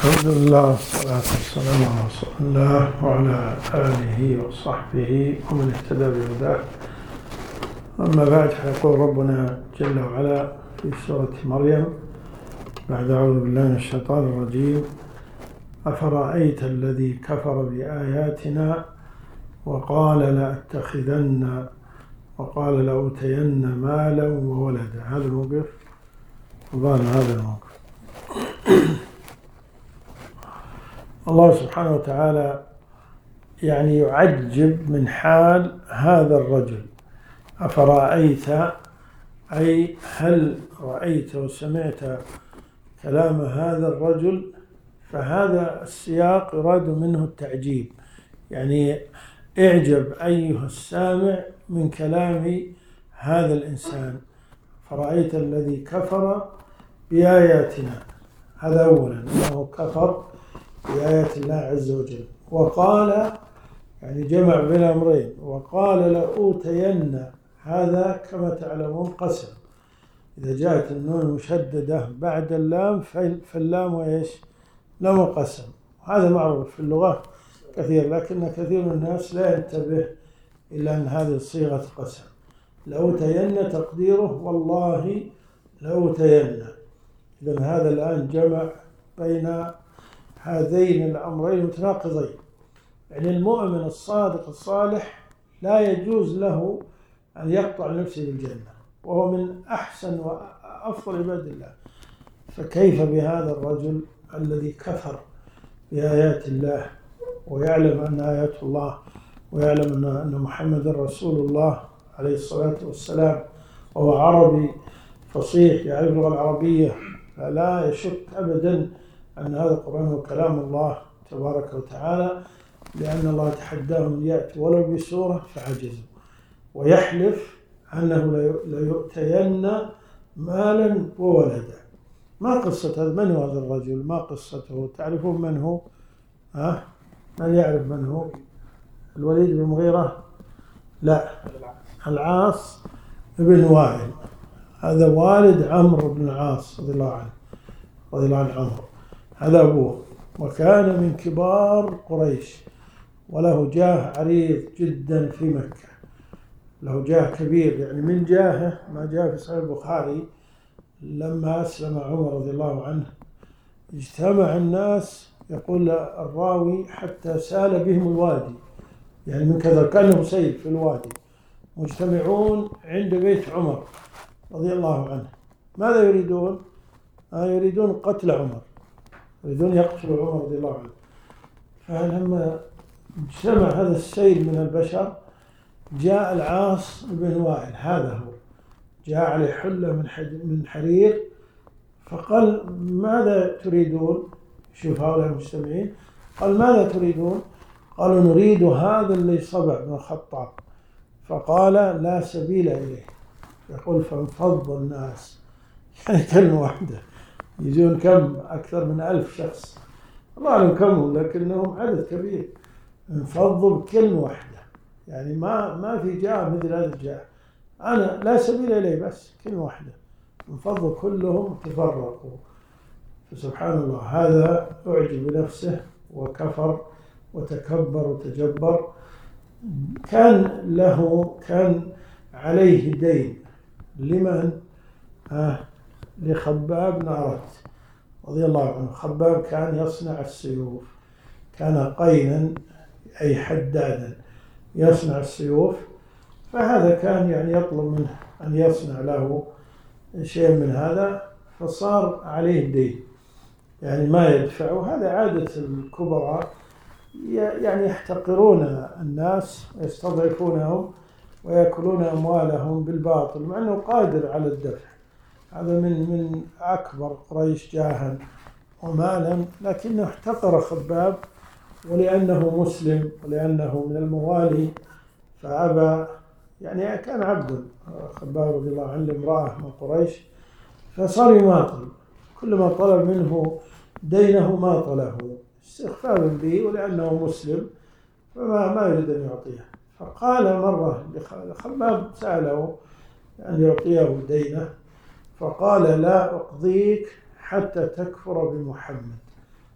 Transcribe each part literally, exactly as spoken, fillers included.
الحمد لله والصلاة والسلام على رسول الله وعلى آله وصحبه ومن اهتدى بهداه. أما بعد، فيقول ربنا جل وعلا في سورة مريم بعد أعوذ بالله من الشيطان الرجيم: أفرأيت الذي كفر بآياتنا وقال لأتخذن وقال لأوتين مالا وولدا. هذا الموقف وظهر هذا الموقف. الله سبحانه وتعالى يعني يعجب من حال هذا الرجل. أفرأيت أي هل رأيت وسمعت كلام هذا الرجل؟ فهذا السياق يراد منه التعجيب، يعني اعجب أيها السامع من كلام هذا الإنسان. فرأيت الذي كفر بآياتنا، هذا أولا أنه كفر بآيات الله عز وجل. وقال يعني جمع بين أمرين، وقال لأوتين، هذا كما تعلمون قسم. إذا جاءت النون مشددة بعد اللام فاللام وإيش؟ لام قسم. هذا معروف في اللغة كثير، لكن كثير من الناس لا ينتبه إلا أن هذه صيغة قسم. لأوتين تقديره والله لأوتين. إذن هذا الآن جمع بين هذين الأمرين المتناقضين. يعني المؤمن الصادق الصالح لا يجوز له أن يقطع نفسه بالجنة، وهو من أحسن وأفضل عباد الله، فكيف بهذا الرجل الذي كفر بآيات الله ويعلم أن آيات الله ويعلم أن محمد رسول الله عليه الصلاة والسلام، وهو عربي فصيح يعرف اللغة العربية، فلا يشك أبدا أن هذا القرآن هو كلام الله تبارك وتعالى، لأن الله تحداهم يأتوا ولو بسورة فعجزوا، ويحلف أنه ليؤتين مالا وولدا. ما قصة هذا؟ من هو هذا الرجل؟ ما قصته؟ تعرفون من هو؟ ها؟ من يعرف من هو؟ الوليد بن المغيرة؟ لا، العاص بن وائل، هذا والد عمرو بن العاص رضي الله عنه رضي الله عن عمرو، هذا أبوه، وكان من كبار قريش، وله جاه عريض جدا في مكة، له جاه كبير. يعني من جاهه ما جاء في صحيح البخاري لما أسلم عمر رضي الله عنه اجتمع الناس، يقول الراوي حتى سال بهم الوادي، يعني من كذا كانه سيل في الوادي، مجتمعون عند بيت عمر رضي الله عنه. ماذا يريدون؟ آه يريدون قتل عمر، يريدون يقتلوا عمر رضي الله عنه. فلما اجتمع هذا السيل من البشر جاء العاص بن وائل، هذا هو، جاء عليه حلة من من حرير، فقال ماذا تريدون؟ شوف هؤلاء المجتمعين، قال ماذا تريدون؟ قالوا نريد هذا اللي صبع بن الخطاب. فقال لا سبيل إليه. يقول فانفض الناس، يعني كلمة واحدة يجون كم؟ أكثر من ألف شخص، الله أعلم كم، لكنهم عدد كبير، انفضوا بكلمة واحدة. يعني ما ما في جاه مثل هذا الجاه، أنا لا سبيل إليه، بس كلمة واحدة، انفضوا كلهم تفرقوا. فسبحان الله، هذا أعجب بنفسه وكفر وتكبر وتجبر. كان له كان عليه دين. لمن؟ آه لخباب بن أرت رضي الله عنه. خباب كان يصنع السيوف، كان قينا أي حدادا يصنع السيوف، فهذا كان يعني يطلب منه أن يصنع له شيء من هذا، فصار عليه دين، يعني ما يدفعه. هذا عادة الكبراء، يعني يحتقرون الناس ويستضعفونهم ويأكلون أموالهم بالباطل، مع أنه قادر على الدفع. هذا من من أكبر قريش جاها ومالا، لكنه احتقر خباب، ولأنه مسلم ولأنه من الموالي فأبى. يعني كان عبد خباب رضي الله عنه لامرأة من قريش، فصار يماطل، كلما طلب منه دينه ماطله استخفافا به، ولأنه مسلم فما ما يريد أن يعطيه. فقال مرة لخباب، سأله أن يعطيه دينه، فقال لا أقضيك حتى تكفر بمحمد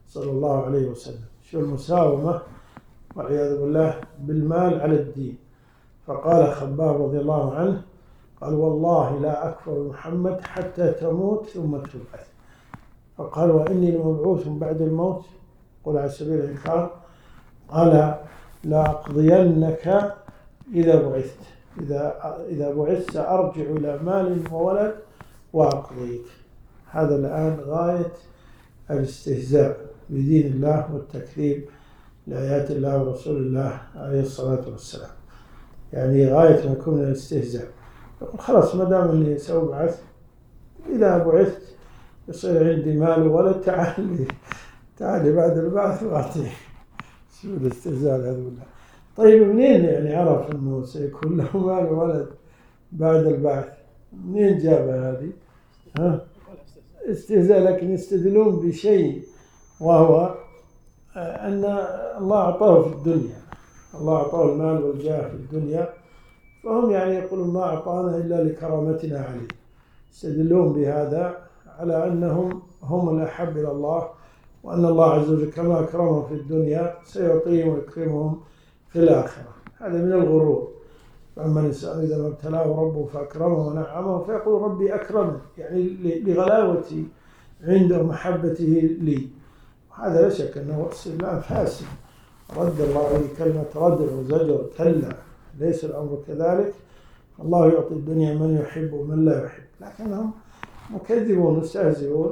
صلى الله عليه وسلم. شو المساومة والعياذ بالله بالمال على الدين. فقال خباب رضي الله عنه قال والله لا أكفر محمد حتى تموت ثم تبعث. فقال وإني لمبعوث بعد الموت، قل على سبيل الإنكار. قال لا أقضينك إذا بعثت، إذا إذا بعثت سأرجع إلى مال وولد وأقضيك. هذا الآن غاية الاستهزاء بدين الله والتكذيب لآيات الله ورسول الله عليه الصلاة والسلام. يعني غاية ما يكون من الاستهزاء. يقول خلاص ما دام أني سأبعث، إذا بعثت يصير عندي مال وولد، تعال تعال بعد البعث وأعطيه. شو الاستهزاء هذا بالله؟ طيب منين يعني عرف أنه سيكون له مال وولد بعد البعث؟ منين جابها هذه؟ ها؟ استهزاء. لكن يستدلون بشيء وهو أن الله أعطاه في الدنيا، الله أعطاه المال والجاه في الدنيا، فهم يعني يقولون ما أعطانا إلا لكرامتنا عليه. يستدلون بهذا على أنهم هم الأحب إلى الله، وأن الله عز وجل كما أكرمهم في الدنيا سيعطيهم ويكرمهم في الآخرة. هذا من الغرور. فأما الإنسان إذا ما ابتلاه ربه فأكرمه ونعمه فيقول ربي أكرمه، يعني لغلاوتي عنده محبته لي. وهذا لا شك أنه استدلال فاسد. رد الله عليه كلمة رد وزجر، كلا ليس الأمر كذلك. الله يعطي الدنيا من يحب ومن لا يحب، لكنهم مكذبون مستهزئون.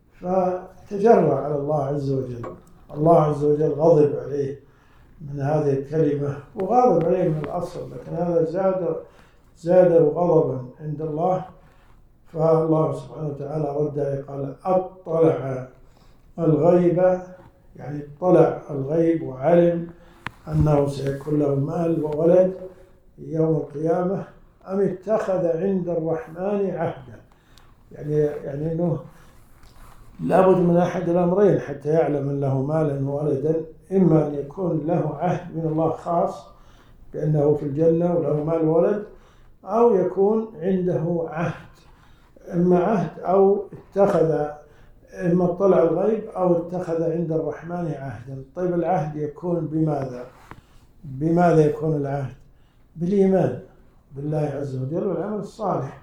فتجرأ على الله عز وجل. الله عز وجل غضب عليه من هذه الكلمة، وغاضب عليه من الأصل، لكن هذا زاد زاده غضبا عند الله. فالله سبحانه وتعالى رد عليه قال أطلع الغيب، يعني اطلع الغيب وعلم أنه سيكون له مال وولد يوم القيامة، أم اتخذ عند الرحمن عهدا. يعني يعني أنه لابد من أحد الأمرين حتى يعلم أن له مالا وولدا. إما أن يكون له عهد من الله خاص بأنه في الجنة وله مال وولد، أو يكون عنده عهد، إما عهد أو اتخذ، إما اطلع الغيب أو اتخذ عند الرحمن عهدا. طيب العهد يكون بماذا؟ بماذا يكون العهد؟ بالإيمان بالله عز وجل والعمل الصالح.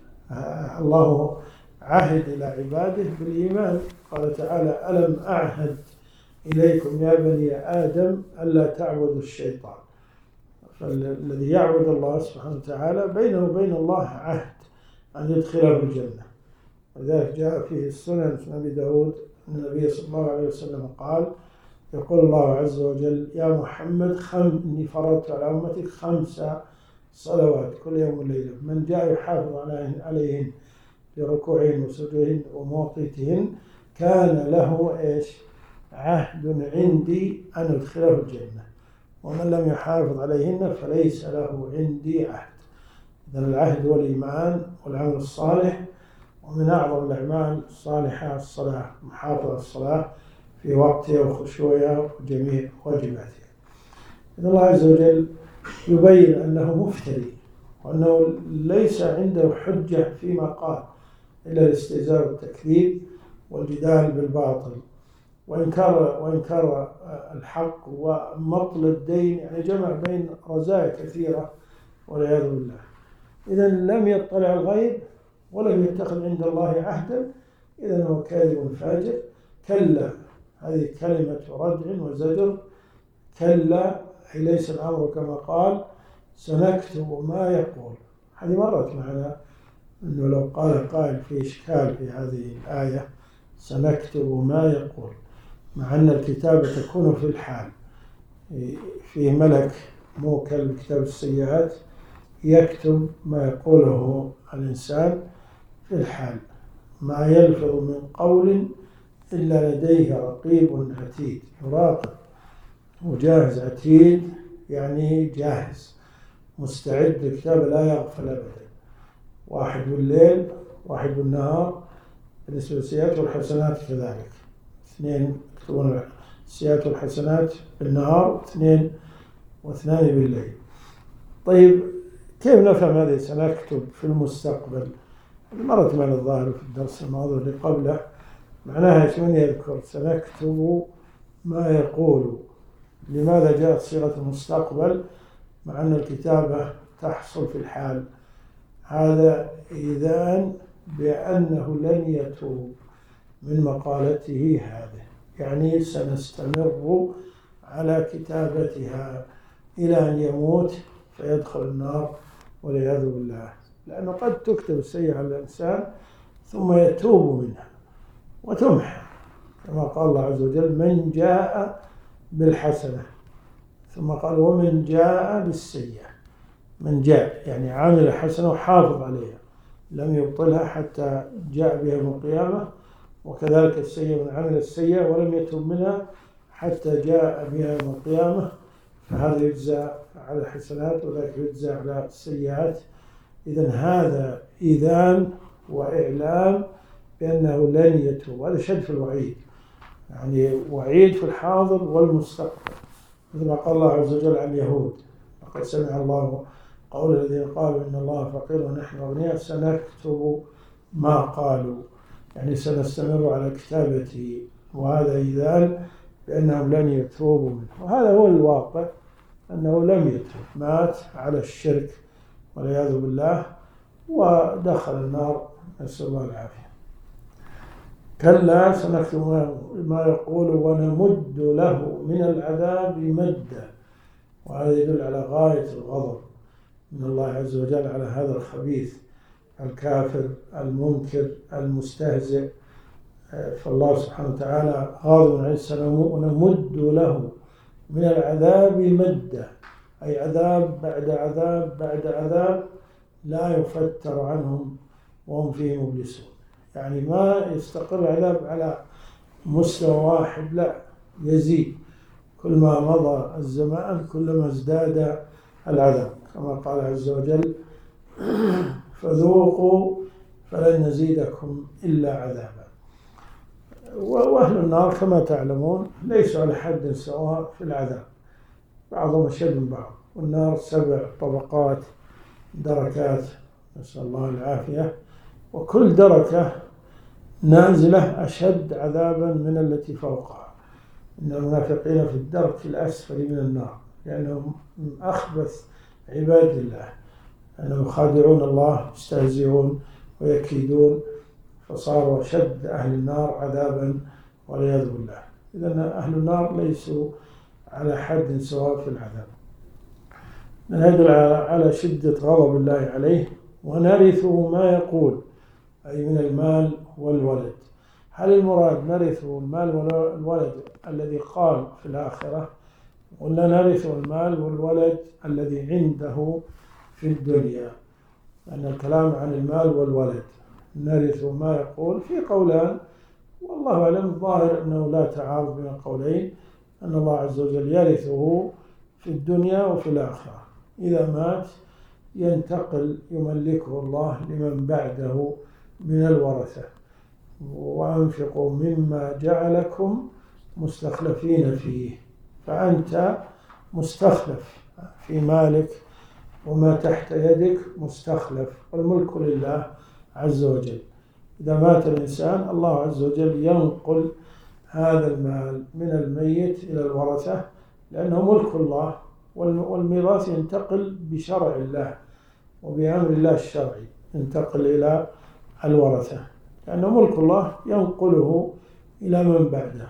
الله عهد إلى عباده بالإيمان. قال تعالى ألم أعهد إليكم يا بني آدم ألا تعبدوا الشيطان. فالذي يعبد الله سبحانه وتعالى بينه وبين الله عهد أن يدخله الجنة. ولذلك جاء فيه السنن في أبي داود أن النبي صلى الله عليه وسلم قال يقول الله عز وجل يا محمد خم إني فرضت على أمتك خمس صلوات كل يوم وليلة، من جاء يحافظ عليهن بركوعهن وسجودهن ومواقيتهن كان له إيش؟ عهد عندي أن أدخله الجنة، ومن لم يحافظ عليهن فليس له عندي عهد. إذن العهد والإيمان والعمل الصالح، ومن أعظم الأعمال الصالحة الصلاة، محافظة الصلاة في وقتها وخشوعها وجميع واجباتها. إذن الله عز وجل يبين أنه مفتري، وأنه ليس عنده حجة فيما قال إلا الاستهزاء والتكذيب والجدال بالباطل وإنكار وإنكار الحق ومطل الدين. يعني جمع بين رزايا كثيرة والعياذ بالله. إذا لم يطلع الغيب ولم يتخذ عند الله عهدا، إذا هو كاذب فاجر. كلا، هذه كلمة ردع وزجر. كلا أي ليس الأمر كما قال سنكتب ما يقول. هذه مرت معنا أنه لو قال قائل في إشكال في هذه الآية سنكتب ما يقول، مع أن الكتابة تكون في الحال، فيه ملك موكل بكتاب السيئات يكتب ما يقوله الإنسان في الحال، ما يلفظ من قول إلا لديه رقيب عتيد يراقب، وجاهز عتيد يعني جاهز مستعد للكتابة لا يغفل أبدا. واحد بالليل واحد بالنهار بالنسبة للسيئات والحسنات كذلك، اثنين يكتبون السيئات والحسنات بالنهار، اثنين واثنان بالليل. طيب كيف نفهم هذه سنكتب في المستقبل؟ مرت معنا الظاهر في الدرس الماضي اللي قبله معناها ايش؟ من يذكر سنكتب ما يقول. لماذا جاءت صيغة المستقبل مع أن الكتابة تحصل في الحال؟ هذا إذان بأنه لن يتوب من مقالته هذه، يعني سنستمر على كتابتها إلى أن يموت فيدخل النار والعياذ بالله. لأنه قد تكتب السيئة على الإنسان ثم يتوب منها وتمحى، كما قال الله عز وجل: من جاء بالحسنة، ثم قال: ومن جاء بالسيئة. من جاء يعني عامل حسنة وحافظ عليها، لم يبطلها حتى جاء بها يوم القيامة. وكذلك السيئة، من عمل السيئة ولم يتوب منها حتى جاء بها يوم القيامة، فهذا يجزى على الحسنات وذاك يجزى على السيئات. إذن هذا إذان وإعلام بأنه لن يتوب. هذا شد في الوعيد، يعني وعيد في الحاضر والمستقبل، مثل ما قال الله عز وجل عن اليهود: لقد سمع الله قول الذين قالوا إن الله فقير ونحن أغنياء سنكتب ما قالوا، يعني سنستمر على كتابته. وهذا إذان بأنهم لن يتوبوا منه، وهذا هو الواقع، أنه لم يتوب، مات على الشرك والعياذ بالله ودخل النار، نسأل الله العافية. كلا سنكتب ما يقول ونمد له من العذاب مدا. وهذا يدل على غاية الغضب من الله عز وجل على هذا الخبيث الكافر المنكر المستهزئ. فالله سبحانه وتعالى غاضب عليه السلام: ونمد له من العذاب مدا، أي عذاب بعد عذاب بعد عذاب لا يفتر عنهم وهم فيه مبلسون. يعني ما يستقر عذاب على مستوى واحد، لا، يزيد. كل ما مضى الزمان كلما ازداد العذاب، كما قال عز وجل: فذوقوا فلن نزيدكم إلا عذابا. وأهل النار كما تعلمون ليسوا على حد سواء في العذاب، بعضهم أشد من بعض. والنار سبع طبقات، دركات، نسأل الله العافية، وكل دركة نازلة أشد عذابا من التي فوقها. إن المنافقين في الدرك الأسفل من النار، لأنهم من أخبث عباد الله، أنهم يخادعون الله، يستهزئون ويكيدون، فصاروا أشد أهل النار عذابا والعياذ بالله. إذن أهل النار ليسوا على حد سواء في العذاب. يدل على شدة غضب الله عليه. ونرثه ما يقول، أي من المال والولد. هل المراد نرثه المال والولد الذي قال في الآخرة، ولا نرثه المال والولد الذي عنده في الدنيا؟ لأن الكلام عن المال والولد، نرثه ما يقول في قولان، والله أعلم. الظاهر أنه لا تعارض بين القولين، أن الله عز وجل يرثه في الدنيا وفي الآخرة. إذا مات ينتقل، يملكه الله لمن بعده من الورثة. وأنفقوا مما جعلكم مستخلفين فيه، فأنت مستخلف في مالك وما تحت يدك مستخلف، والملك لله عز وجل. إذا مات الإنسان الله عز وجل ينقل هذا المال من الميت إلى الورثة، لأنه ملك الله، والميراث ينتقل بشرع الله وبأمر الله الشرعي، ينتقل إلى الورثة، لأنه ملك الله ينقله إلى من بعده.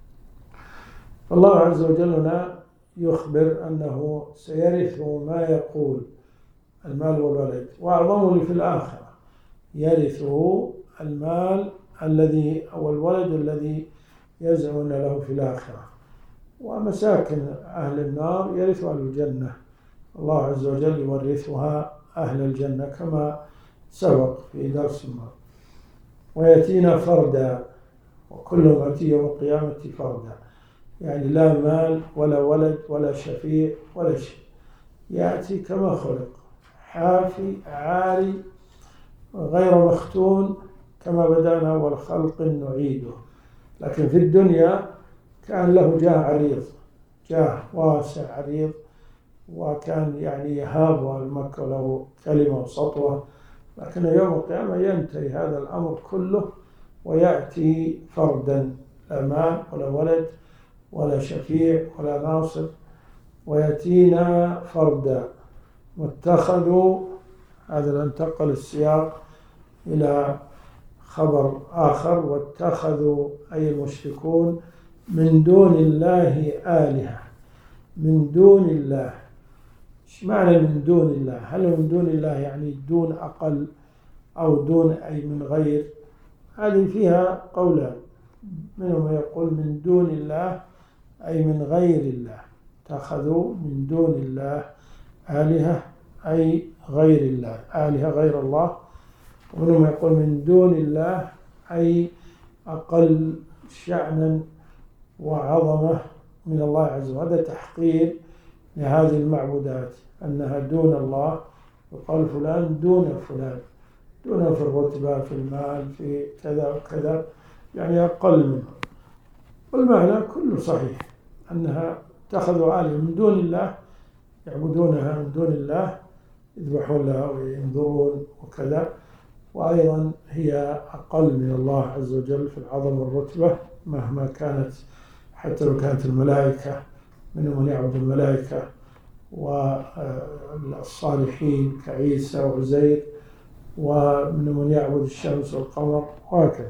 فالله عز وجل هنا يخبر أنه سيرث ما يقول، المال والولد، وأعظمه في الآخرة يرثه المال الذي أو الولد الذي يزعم له في الآخرة. ومساكن أهل النار يرث أهل الجنة، الله عز وجل يورثها أهل الجنة كما سبق في درس ما. ويأتينا فردا، وكلهم يأتي يوم القيامة فردا، يعني لا مال ولا ولد ولا شفيع ولا شيء، يأتي كما خلق، حافي عاري غير مختون، كما بدأنا أول خلق نعيده. لكن في الدنيا كان له جاه عريض، جاه واسع عريض، وكان يعني يهاب المكة له كلمة وسطوة. لكن يوم القيامة ينتهي هذا الأمر كله، ويأتي فردا، لا مال ولا ولد ولا شفيع ولا ناصر، ويأتينا فردا. واتخذوا، هذا انتقل السياق إلى خبر آخر، واتخذوا أي المشركون من دون الله آلهة. من دون الله، ايش معنى من دون الله؟ هل من دون الله يعني دون أقل أو دون أي من غير؟ هذه فيها قولان، منهم يقول من دون الله أي من غير الله، اتخذوا من دون الله آلهة أي غير الله، آلهة غير الله. ومنهم يقول من دون الله أي أقل شأنا وعظمة من الله عز وجل. هذا تحقير لهذه المعبودات، أنها دون الله، وقال فلان دون فلان، دون في الرتبة، في المال، في كذا وكذا، يعني أقل منه. والمعنى كله صحيح، أنها اتخذوا آلهة من دون الله، يعبدونها من دون الله، يذبحون لها وينظرون وكذا، وأيضا هي أقل من الله عز وجل في العظم والرتبة مهما كانت، حتى لو كانت الملائكة، منهم من يعبد الملائكة والصالحين كعيسى وعزير، ومنهم من يعبد الشمس والقمر وهكذا.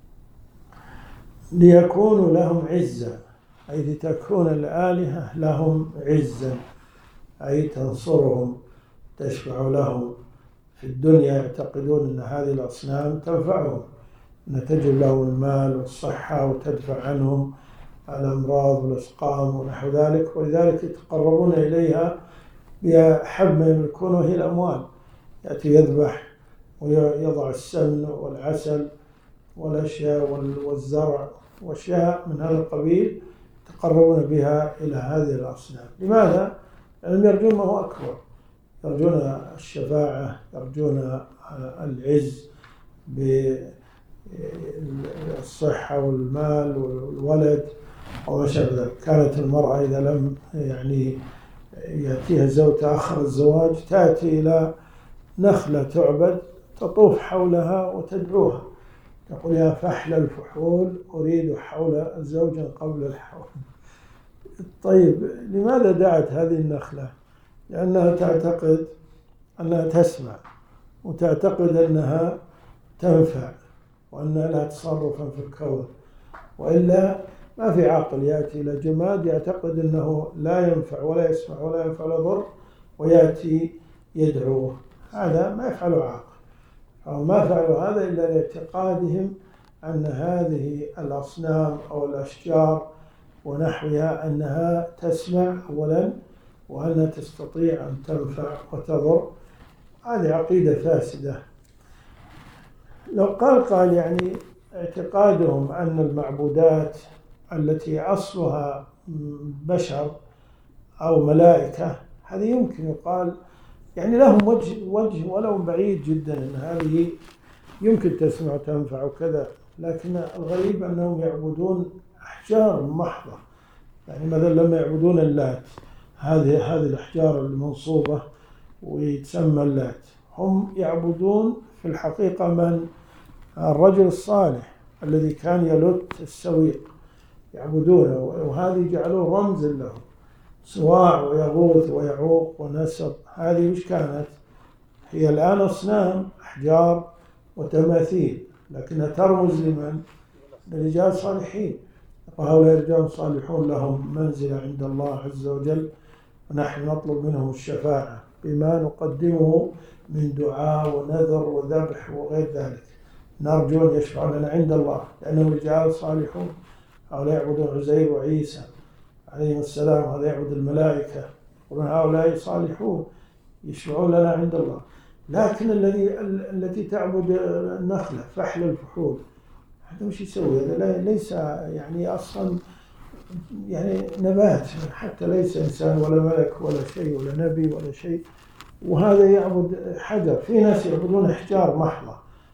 ليكونوا لهم عزا، أي لتكون الآلهة لهم عزا، أي تنصرهم، تشفع لهم في الدنيا. يعتقدون أن هذه الأصنام تنفعهم، أن تجلب لهم المال والصحة وتدفع عنهم الأمراض والأسقام ونحو ذلك، ولذلك يتقربون إليها بأحب ما يملكون وهي الأموال. يأتي يذبح ويضع السمن والعسل والأشياء والزرع وأشياء من هذا القبيل، يتقربون بها إلى هذه الأصنام. لماذا؟ لأنهم يرجون ما هو أكبر، يرجون الشفاعة، يرجون العز بالصحة والمال والولد وما شابه ذلك. كانت المرأة إذا لم يعني يأتيها زوج تأخر الزواج، تأتي إلى نخلة تعبد، تطوف حولها وتدعوها، تقول يا فحل الفحول أريد حول زوجا قبل الحول. طيب لماذا دعت هذه النخلة؟ لأنها تعتقد أنها تسمع، وتعتقد أنها تنفع، وأنها لها تصرفا في الكون، وإلا ما في عاقل يأتي إلى جماد يعتقد أنه لا ينفع ولا يسمع ولا ينفع ولا يضر ويأتي يدعوه. هذا ما يفعله عاقل، أو ما فعلوا هذا إلا لاعتقادهم أن هذه الأصنام أو الأشجار ونحوها أنها تسمع أولا، وأنها تستطيع أن تنفع وتضر. هذه عقيدة فاسدة. لو قال قال يعني اعتقادهم أن المعبودات التي أصلها بشر أو ملائكة، هذه يمكن يقال يعني لهم وجه وجه ولو بعيد جدا، أن هذه يمكن تسمع وتنفع وكذا، لكن الغريب أنهم يعبدون أحجار محضة. يعني مثلا لما يعبدون اللات، هذه هذه الأحجار المنصوبة ويتسمى اللات، هم يعبدون في الحقيقة من الرجل الصالح الذي كان يلت السويق، يعبدونه، وهذه جعلوه رمزا له. سواع ويغوث ويعوق ونسب، هذه وش كانت؟ هي الآن أصنام، أحجار وتماثيل، لكنها ترمز لمن؟ لرجال صالحين. وهؤلاء الرجال صالحون لهم منزلة عند الله عز وجل، ونحن نطلب منهم الشفاعة بما نقدمه من دعاء ونذر وذبح وغير ذلك، نرجو أن يشفع لنا عند الله، لأنهم رجال صالحون. هؤلاء يعبدون عزير وعيسى عليهم السلام، هذا يعبد الملائكة، ومن هؤلاء صالحون يشفعون لنا عند الله. لكن الذي التي تعبد النخلة فحل الفحول، هذا وش يسوي؟ هذا ليس يعني أصلا يعني نبات، حتى ليس إنسان ولا ملك ولا شيء ولا نبي ولا شيء، وهذا يعبد حجر. في ناس يعبدون أحجار محضة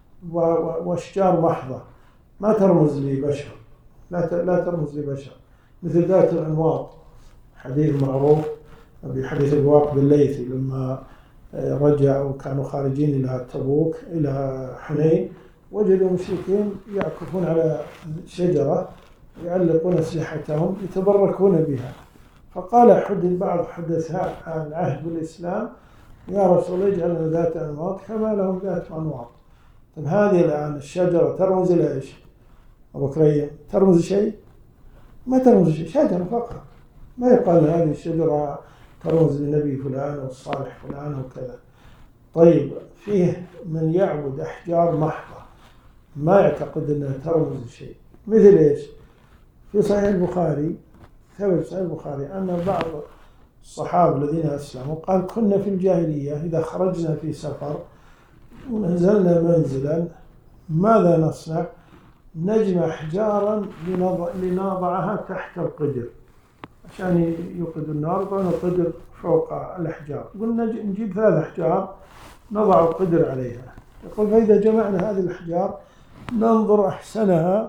وأشجار محضة ما ترمز لبشر، لا لا ترمز لبشر، مثل ذات الأنواط، حديث معروف بحديث الواقد الليثي لما رجعوا كانوا خارجين إلى تبوك إلى حنين، وجدوا مشركين يعكفون على شجرة ويعلقون أسلحتهم يتبركون بها، فقال حدث بعض حدثاء العهد بالإسلام يا رسول الله اجعلنا ذات أنواط كما لهم ذات أنواط. طيب هذه الآن الشجرة ترمز إلى إيش؟ أبو كريم ترمز شيء؟ ما ترمز شيء، شجرة فقط. ما يقال هذه الشجرة ترمز للنبي فلان والصالح فلان وكذا. طيب فيه من يعبد أحجار محضة ما يعتقد أنها ترمز شيء، مثل إيش؟ في صحيح البخاري ثبت في صحيح البخاري أن بعض الصحابة الذين أسلموا قال كنا في الجاهلية إذا خرجنا في سفر ونزلنا منزلا ماذا نصنع؟ نجمع أحجارا لنضعها تحت القدر عشان يوقد النار، يضعون القدر فوق الأحجار. قلنا نجيب ثلاث أحجار نضع القدر عليها. يقول فإذا جمعنا هذه الأحجار ننظر أحسنها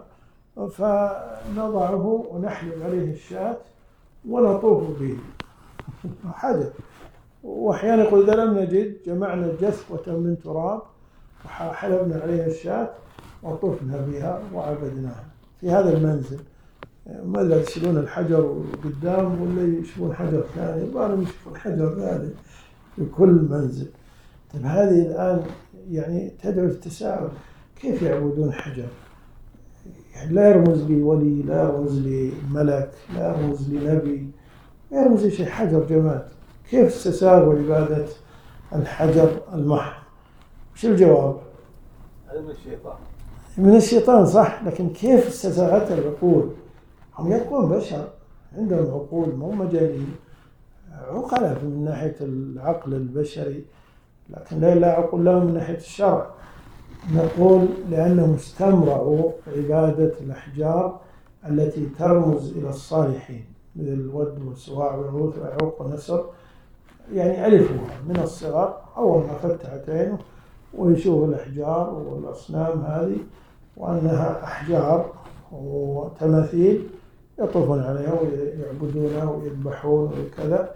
فنضعه ونحلب عليه الشاة ونطوف به حاجة. وأحيانا يقول إذا لم نجد جمعنا جثوة من تراب وحلبنا عليها الشاة وطفنا بها وعبدناها في هذا المنزل. ماذا يشيلون الحجر قدام ولا يشوفون حجر ثاني؟ يبغون يشوفون حجر ثاني في كل منزل. طيب هذه الآن يعني تدعو التساؤل، كيف يعبدون حجر؟ يعني لا يرمز لي ولي، لا يرمز لي ملك، لا يرمز لي نبي، لا يرمز لي شيء، حجر جماد. كيف استساغوا عبادة الحجر المحض؟ وش الجواب؟ من الشيطان. من الشيطان صح، لكن كيف استساغتها العقول؟ هم يقولون بشر عندهم عقول مو مجانين، عقلاء من ناحية العقل البشري، لكن لا عقول لهم من ناحية الشرع. نقول لأنهم استمروا عبادة الأحجار التي ترمز إلى الصالحين مثل الود والسواع والغوث والعوق والنسر، يعني ألفوها من الصغر. أول ما فتحت عينه ويشوف الأحجار والأصنام هذه وأنها أحجار وتماثيل يطوفون عليها ويعبدونها ويذبحون وكذا،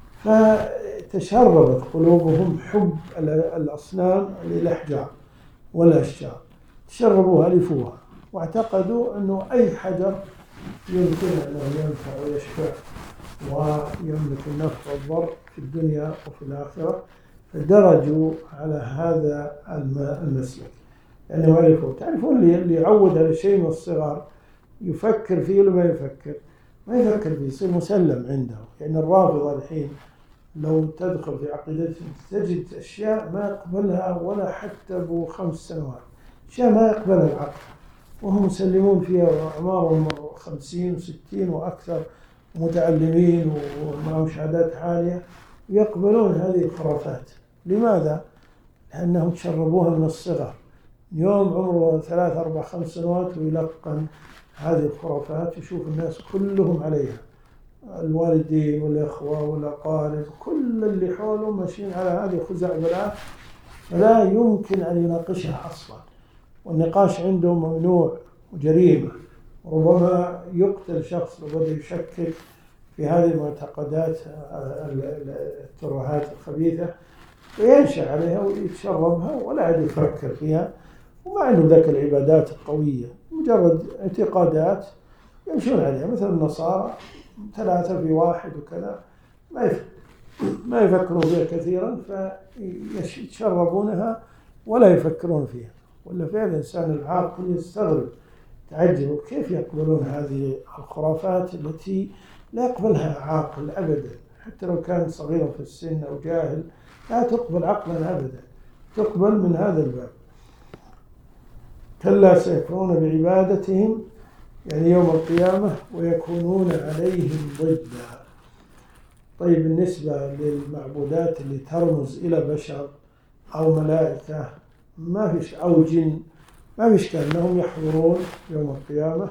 فتشربت قلوبهم حب الأصنام للأحجار والأشجار، تشربوها ألفوها واعتقدوا أنه أي حجر يمكن أنه ينفع ويشفع ويملك النفع والضر في الدنيا وفي الآخرة، فدرجوا على هذا المسلك. يعني ألفوا. تعرفون اللي يعود على شيء من الصغر يفكر فيه ولا ما يفكر؟ ما يفكر فيه، يصير مسلم عنده. يعني الرافضة الحين لو تدخل في عقيدتهم تجد أشياء ما يقبلها ولا حتى أبو خمس سنوات، أشياء ما يقبلها العقل وهم مسلمون فيها وأعمارهم خمسين وستين وأكثر، متعلمين ومعهم شهادات عالية يقبلون هذه الخرافات. لماذا؟ لأنهم تشربوها من الصغر، يوم عمره ثلاث أربع خمس سنوات ويلقن هذه الخرافات، يشوف الناس كلهم عليها، الوالدين والإخوة والأقارب كل اللي حوله ماشيين على هذه الخزعبلات، فلا يمكن أن يناقشها أصلا، والنقاش عنده ممنوع وجريمة. ربما يقتل شخص لو بدأ يشكك في هذه المعتقدات الترهات الخبيثة وينشأ عليها ويتشربها ولا عاد يفكر فيها، وما عنده ذاك العبادات القوية، مجرد اعتقادات يمشون عليها مثل النصارى ثلاثة في واحد وكذا، ما ما يفكرون فيها كثيرا فيتشربونها ولا يفكرون فيها. ولا فعلا الإنسان العاقل يستغرب تعجب كيف يقبلون هذه الخرافات التي لا يقبلها عاقل أبدا، حتى لو كان صغيرا في السن أو جاهل لا تقبل عقلا أبدا، تقبل من هذا الباب. كلا سيكفرون بعبادتهم يعني يوم القيامة ويكونون عليهم ضدا. طيب بالنسبة للمعبودات اللي ترمز إلى بشر أو ملائكة ما فيش أو جن، ما فيش كأنهم يحضرون يوم القيامة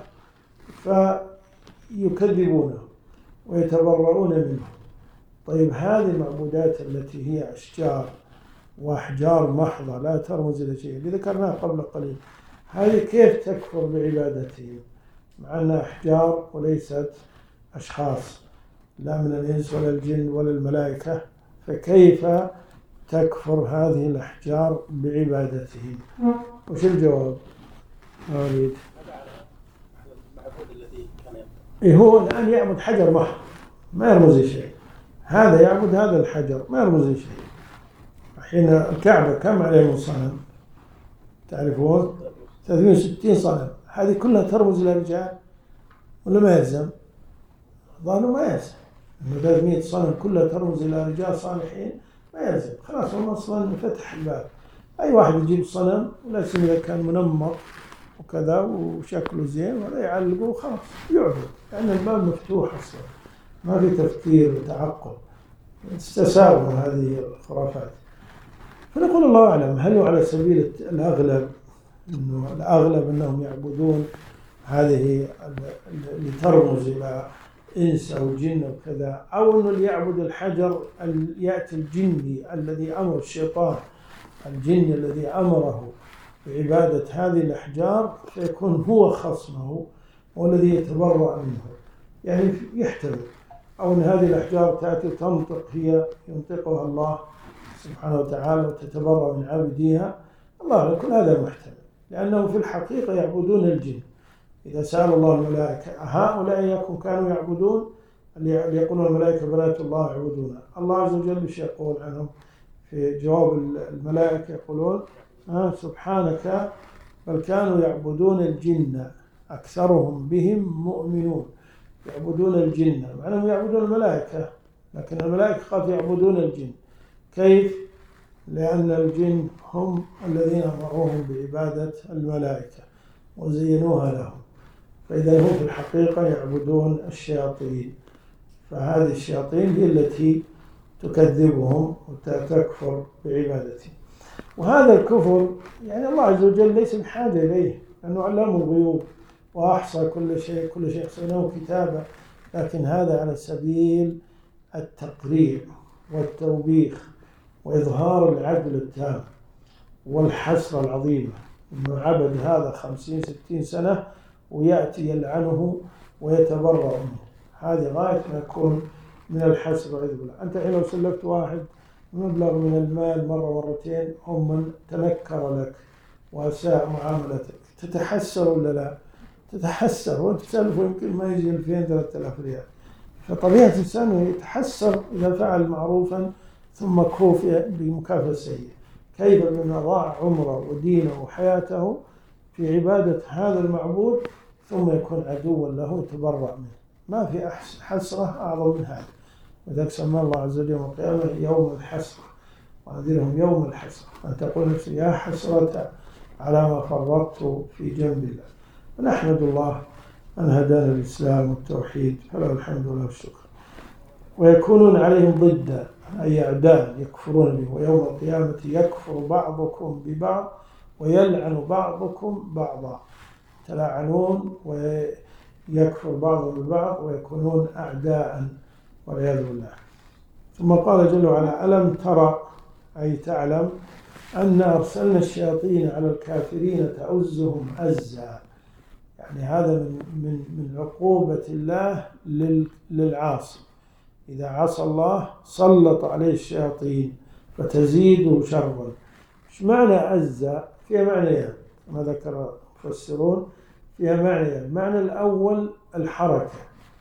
فيكذبونه ويتبرؤون منه. طيب هذه المعبودات التي هي أشجار وأحجار محضة لا ترمز إلى شيء اللي ذكرناه قبل قليل، هذه كيف تكفر بعبادتهم مع أنها أحجار وليست أشخاص لا من الإنس ولا الجن ولا الملائكة؟ فكيف تكفر هذه الأحجار بعبادتهم؟ وش الجواب؟ أريد هذا على المعبود الذي كان يعبد. إيه هو الآن يعبد حجر محض ما يرمز شيء، هذا يعبد هذا الحجر ما يرمز شيء. حين الكعبة كم عليه من صنم تعرفون؟ ثلاثمائة وستين صنم، هذه كلها ترمز إلى رجال ولا ما يلزم؟ ظنوا ما يلزم إنه ثلاثمائة صنم كلها ترمز إلى رجال صالحين ما يلزم. خلاص هم أصلا فتح الباب، أي واحد يجيب صنم ولا سيما إذا كان منمر وكذا وشكله زين ولا يعلقه وخلاص يعبد، لأن الباب مفتوح أصلا ما في تفكير وتعقل، استساغوا هذه الخرافات. فنقول الله أعلم هل هو على سبيل الأغلب، إنه الأغلب أنهم يعبدون هذه اللي ترمز إلى إنس أو جن أو كذا، أو أنه اللي يعبد الحجر يأتي الجني الذي أمر الشيطان الجن الذي أمره بعبادة هذه الأحجار فيكون هو خصمه والذي يتبرأ منه، يعني يحتمل. أو أن هذه الأحجار تأتي تنطق، هي ينطقها الله سبحانه وتعالى وتتبرأ من عبدها. الله كل هذا محتمل، لأنهم في الحقيقة يعبدون الجن. إذا سأل الله الملائكة هؤلاء يكون كانوا يعبدون اللي يقولون الملائكة بنات الله يعبدون الله عز وجل، ايش يقول عنهم في جواب الملائكة؟ يقولون آه سبحانك بل كانوا يعبدون الجن أكثرهم بهم مؤمنون. يعبدون الجن مع أنهم يعبدون الملائكة، لكن الملائكة قد يعبدون الجن. كيف؟ لأن الجن هم الذين أمروهم بعبادة الملائكة وزينوها لهم، فإذا هم في الحقيقة يعبدون الشياطين، فهذه الشياطين هي التي تكذبهم وتكفر بعبادتهم. وهذا الكفر يعني الله عز وجل ليس بحاجة إليه، لأنه علم الغيوب وأحصى كل شيء، كل شيء أحصيناه كتابا، لكن هذا على سبيل التقريع والتوبيخ وإظهار العدل التام والحسرة العظيمة، إنه عبد هذا خمسين ستين سنة ويأتي يلعنه ويتبرأ منه. هذه غاية ما يكون من الحسرة والعياذ بالله. أنت حين لو سلفت واحد مبلغ من المال مرة مرتين هم من تنكر لك وأساء معاملتك، تتحسر ولا لا؟ تتحسر، وأنت تسلفه يمكن ما يجي ألفين ثلاثة آلاف ريال. فطبيعة الإنسان يتحسر إذا فعل معروفا ثم كوفي بمكافأة سيئة. كيف من أضاع عمره ودينه وحياته في عبادة هذا المعبود ثم يكون عدوا له وتبرأ منه؟ ما في حسرة أعظم من هذا. وذلك سمى الله عز وجل يوم القيامة يوم الحسرة، وأنذرهم يوم الحسرة أن تقول نفسي يا حسرة على ما فرطت في جنب الله. ونحمد الله أن هدانا الإسلام والتوحيد، فله الحمد وله الشكر. ويكونون عليهم ضد أي أعداء يكفرون به، ويوم القيامة يكفر بعضكم ببعض ويلعن بعضكم بعضا. تلاعنون ويكفر بعضهم ببعض ويكونون أعداء والعياذ بالله. ثم قال جل وعلا ألم ترى أي تعلم أن أرسلنا الشياطين على الكافرين تؤزهم أزا. يعني هذا من من من عقوبة الله للعاصي، إذا عصى الله سلط عليه الشياطين فتزيده شرا. ايش معنى أزا؟ فيها معنيان كما ذكر المفسرون، فيها معنيان. المعنى الأول الحركة،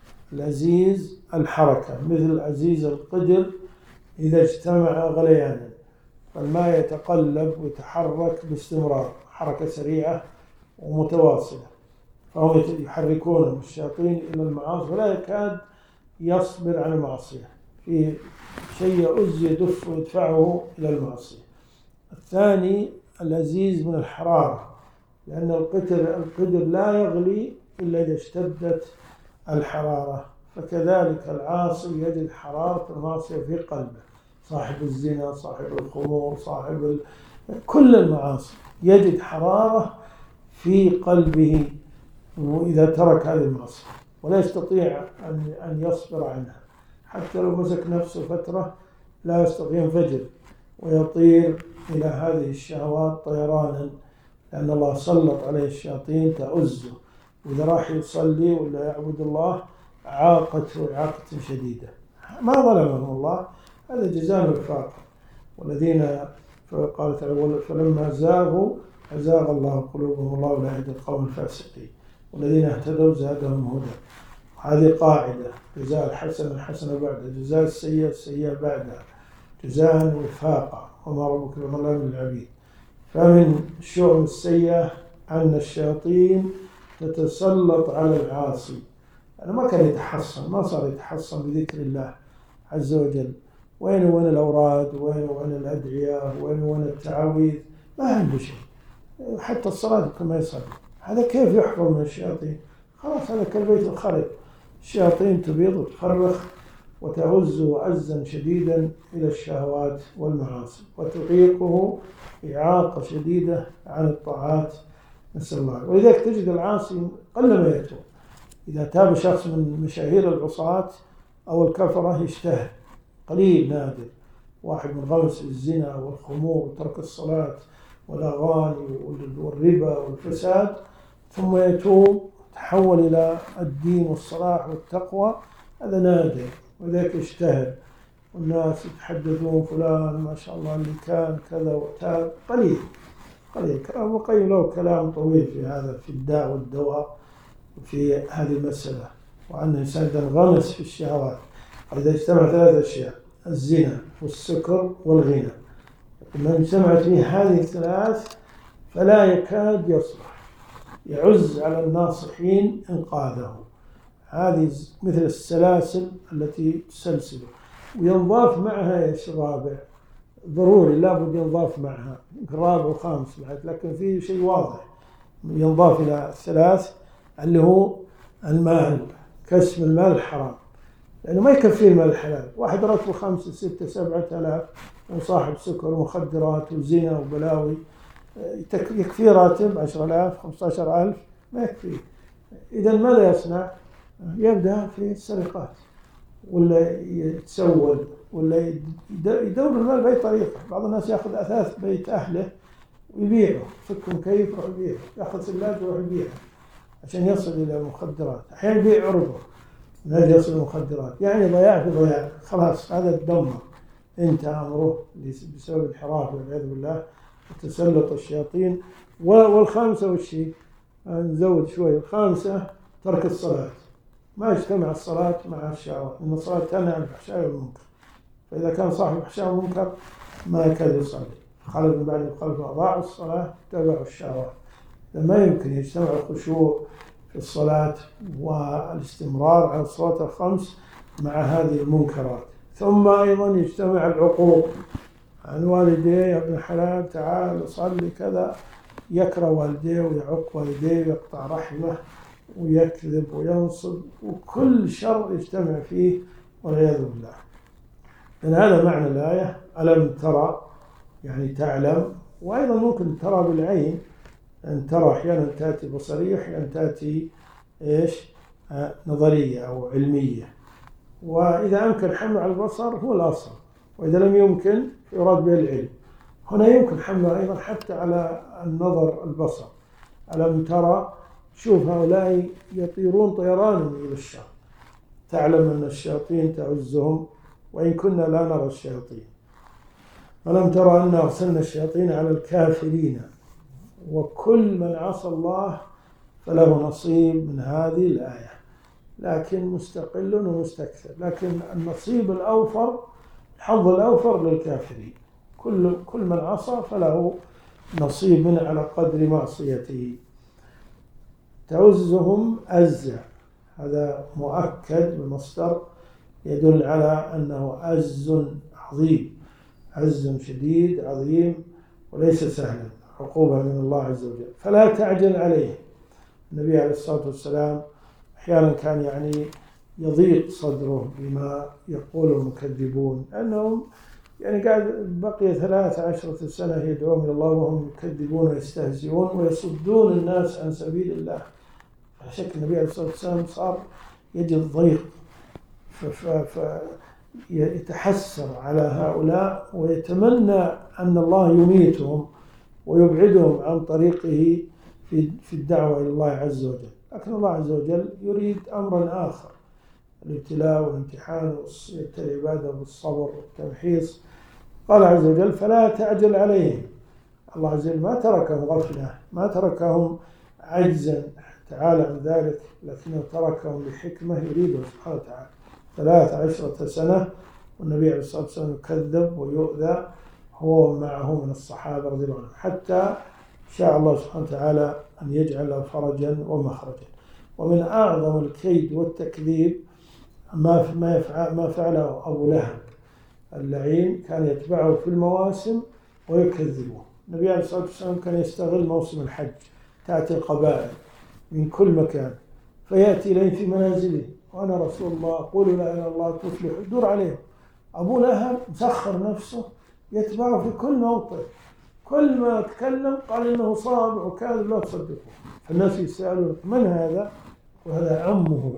العزيز الحركة، مثل عزيز القدر إذا اجتمع غليانا، فالماء يتقلب ويتحرك باستمرار، حركة سريعة ومتواصلة، فهم يحركون الشياطين إلى المعاصي ولا يكاد يصبر عن المعصية، في شيء يؤز يدف ويدفعه إلى المعصية. الثاني العزيز من الحرارة، لأن القدر القدر لا يغلي إلا إذا اشتدت الحرارة، فكذلك العاصي يجد حرارة المعصية في قلبه. صاحب الزنا، صاحب الخمور، صاحب ال... كل المعاصي يجد حرارة في قلبه وإذا ترك هذه المعصية، ولا يستطيع أن أن يصبر عنها، حتى لو مسك نفسه فترة لا يستطيع ينفجر ويطير إلى هذه الشهوات طيرانا، لأن الله سلط عليه الشياطين تؤزه، وإذا راح يصلي ولا يعبد الله عاقته عاقة شديدة. ما ظلمهم الله، هذا جزاء الفاقة. والذين قال تعالى فلما زاغوا أزاغ الله قلوبهم والله لا يهدي القوم الفاسقين والذين اهتدوا زادهم هدى. هذه قاعدة: جزاء الحسنة الحسنة بعدها، جزاء السيئة السيئة بعدها، جزاء وفاقا وما ربك بظلام للعبيد. فمن شؤم السيئة أن الشياطين تتسلط على العاصي. أنا ما كان يتحصن، ما صار يتحصن بذكر الله عز وجل، وين وين الأوراد، وين وين الأدعية، وين وين التعاويذ، ما عنده شيء. حتى الصلاة كما يصلي، هذا كيف يحفظ من الشياطين؟ خلاص هذا كالبيت الخرب، الشياطين تبيض وتفرخ وتعز عزا شديدا إلى الشهوات والمعاصي، وتعيقه إعاقة شديدة عن الطاعات، نسأل الله. ولذلك تجد العاصي قل ما يتوب. إذا تاب شخص من مشاهير العصاة أو الكفرة يجتهد، قليل نادر، واحد من غمس الزنا والخمور وترك الصلاة والأغاني والربا والفساد، ثم يتوب تحول إلى الدين والصلاح والتقوى، هذا نادر. وذلك اجتهد، والناس يتحدثون فلان ما شاء الله اللي كان كذا وتاب، قليل قليل. كلام القيم له كلام طويل في هذا، في الداء والدواء في هذه المسألة، وأن الإنسان إذا انغمس في الشهوات، إذا اجتمع ثلاث أشياء: الزنا والسكر والغنى، لما اجتمعت فيه هذه الثلاث فلا يكاد يصلح، يعز على الناصحين إنقاذه. هذه مثل السلاسل التي تسلسله، وينضاف معها ايش الرابع؟ ضروري لابد ينضاف معها رابع وخامس بعد، لكن في شيء واضح ينضاف إلى الثلاث اللي هو المال، كسب المال حرام، لأنه ما يكفي المال الحلال. واحد راتبه خمسة ستة سبعة آلاف وصاحب سكر ومخدرات وزنا وبلاوي، يكفي راتب عشرة آلاف خمسة عشر ألف؟ ما يكفي. إذا ماذا يصنع؟ يبدأ في السرقات، ولا يتسول، ولا يدور المال بأي طريقة. بعض الناس يأخذ أثاث بيت أهله ويبيعه، فكهم كيف يروح يبيعه، يأخذ سلاج ويروح يبيعه عشان يصل إلى المخدرات. أحيانا يبيع عرضه من أجل يصل المخدرات، يعني ضياع في ضياع. خلاص هذا الدمر، انتهى أمره بسبب الانحراف والعياذ بالله وتسلط الشياطين. والخامسة والشيء نزود شوي، الخامسة ترك الصلاة. ما اجتمع الصلاة مع الشهوات، إن الصلاة تنهى عن الفحشاء والمنكر، فإذا كان صاحب الفحشاء والمنكر ما يكاد يصلي. خلف من بعد الخلف أضاعوا الصلاة تبعوا الشهوات. ما يمكن يجتمع الخشوع في الصلاة والاستمرار على الصلاة الخمس مع هذه المنكرات. ثم أيضا يجتمع العقوق عن والديه: يا ابن حلال تعال صلي كذا، يكره والديه ويعق والديه ويقطع رحمه ويكذب وينصب، وكل شر يجتمع فيه والعياذ بالله. إن هذا معنى الآية: ألم ترى، يعني تعلم. وأيضا ممكن ترى بالعين، أن ترى أحيانا تأتي بصرية، أحيانا تأتي إيش؟ آه نظرية أو علمية. وإذا أمكن حمل على البصر هو الأصل، وإذا لم يمكن يراد به العلم. هنا يمكن حمله أيضا حتى على النظر البصر. ألم ترى، شوف هؤلاء يطيرون طيرانا إلى الشر، تعلم أن الشياطين تعزهم وإن كنا لا نرى الشياطين. ألم ترى أن أرسلنا الشياطين على الكافرين، وكل من عصى الله فله نصيب من هذه الآية، لكن مستقل ومستكثر. لكن النصيب الأوفر، الحظ الأوفر للكافرين. كل كل من عصى فله نصيب منه على قدر معصيته. تعزهم أزا، هذا مؤكد بمصدر يدل على أنه عز عظيم، عز شديد عظيم وليس سهلا، عقوبة من الله عز وجل. فلا تعجل عليه. النبي عليه الصلاة والسلام أحيانا كان يعني يضيق صدره بما يقول المكذبون، أنهم يعني قاعد بقي ثلاث عشرة سنة يدعون إلى الله وهم يكذبون ويستهزئون ويصدون الناس عن سبيل الله. فشك النبي عليه الصلاة والسلام صار يجد ضيق، فيتحسر على هؤلاء ويتمنى أن الله يميتهم ويبعدهم عن طريقه في الدعوة إلى الله عز وجل. لكن الله عز وجل يريد أمرا آخر، الابتلاء والامتحان والعبادة بالصبر والتمحيص. قال عز وجل: فلا تعجل عليهم. الله عز وجل ما تركهم غفلة، ما تركهم عجزا تعالى عن ذلك، لكنه تركهم لحكمة يريده سبحانه وتعالى. ثلاث عشرة سنة والنبي عليه الصلاة والسلام يكذب ويؤذى هو معه من الصحابة رضي الله عنهم، حتى شاء الله سبحانه وتعالى أن يجعل له فرجا ومخرجا. ومن أعظم الكيد والتكذيب ما ما يفعل ما فعله أبو لهب اللعين، كان يتبعه في المواسم ويكذبه. النبي عليه الصلاة والسلام كان يستغل موسم الحج، تأتي القبائل من كل مكان فيأتي إليه في منازله، وأنا رسول الله قولوا لا إله إلا الله تفلح، يدور عليه. أبو لهب مسخر نفسه يتبعه في كل موطن، كل ما تكلم قال إنه صابع وكاذب لا تصدقه. فالناس يسألون من هذا؟ وهذا عمه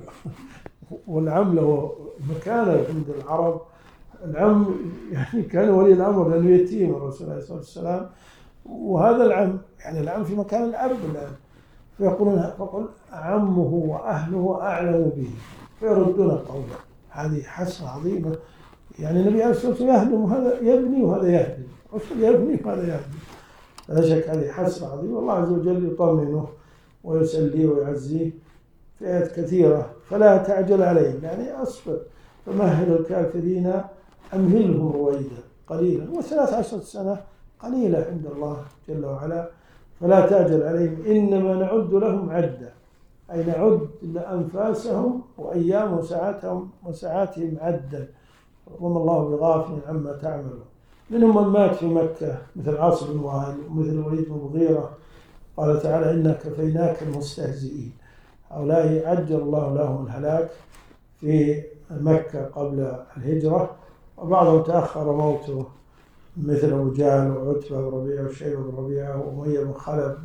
والعم له مكانة عند العرب. العم يعني كان ولي الأمر لأنه يتيم الرسول عليه الصلاة والسلام، وهذا العم يعني العم في مكان الأب الآن، فيقولون فقل عمه وأهله أعلم به، فيردون قوله. هذه حسرة عظيمة. يعني النبي عليه الصلاة والسلام يهدم وهذا يبني وهذا يهدم، رسول يبني وهذا يهدم. لا شك هذه حسرة عظيمة، والله عز وجل يطمنه ويسليه ويعزيه في آيات كثيرة. فلا تعجل عليهم يعني أصبر، فمهل الكافرين أمهلهم رويدا قليلا، وثلاث عشرة سنة قليلة عند الله جل وعلا. فلا تعجل عليهم إنما نعد لهم عدا، أي نعد لأنفاسهم وأيام وساعاتهم وساعاتهم عدا، وما الله بغافل عما تعملون. منهم من مات في مكة مثل عاص بن وائل ومثل الوليد بن المغيرة. قال تعالى إنا كفيناك المستهزئين. هؤلاء عجل الله لهم الهلاك في مكة قبل الهجرة، وبعضهم تأخر موته مثل أبو جهل وعتبة بن ربيعة وشيبة بن ربيعة وأمية بن خلف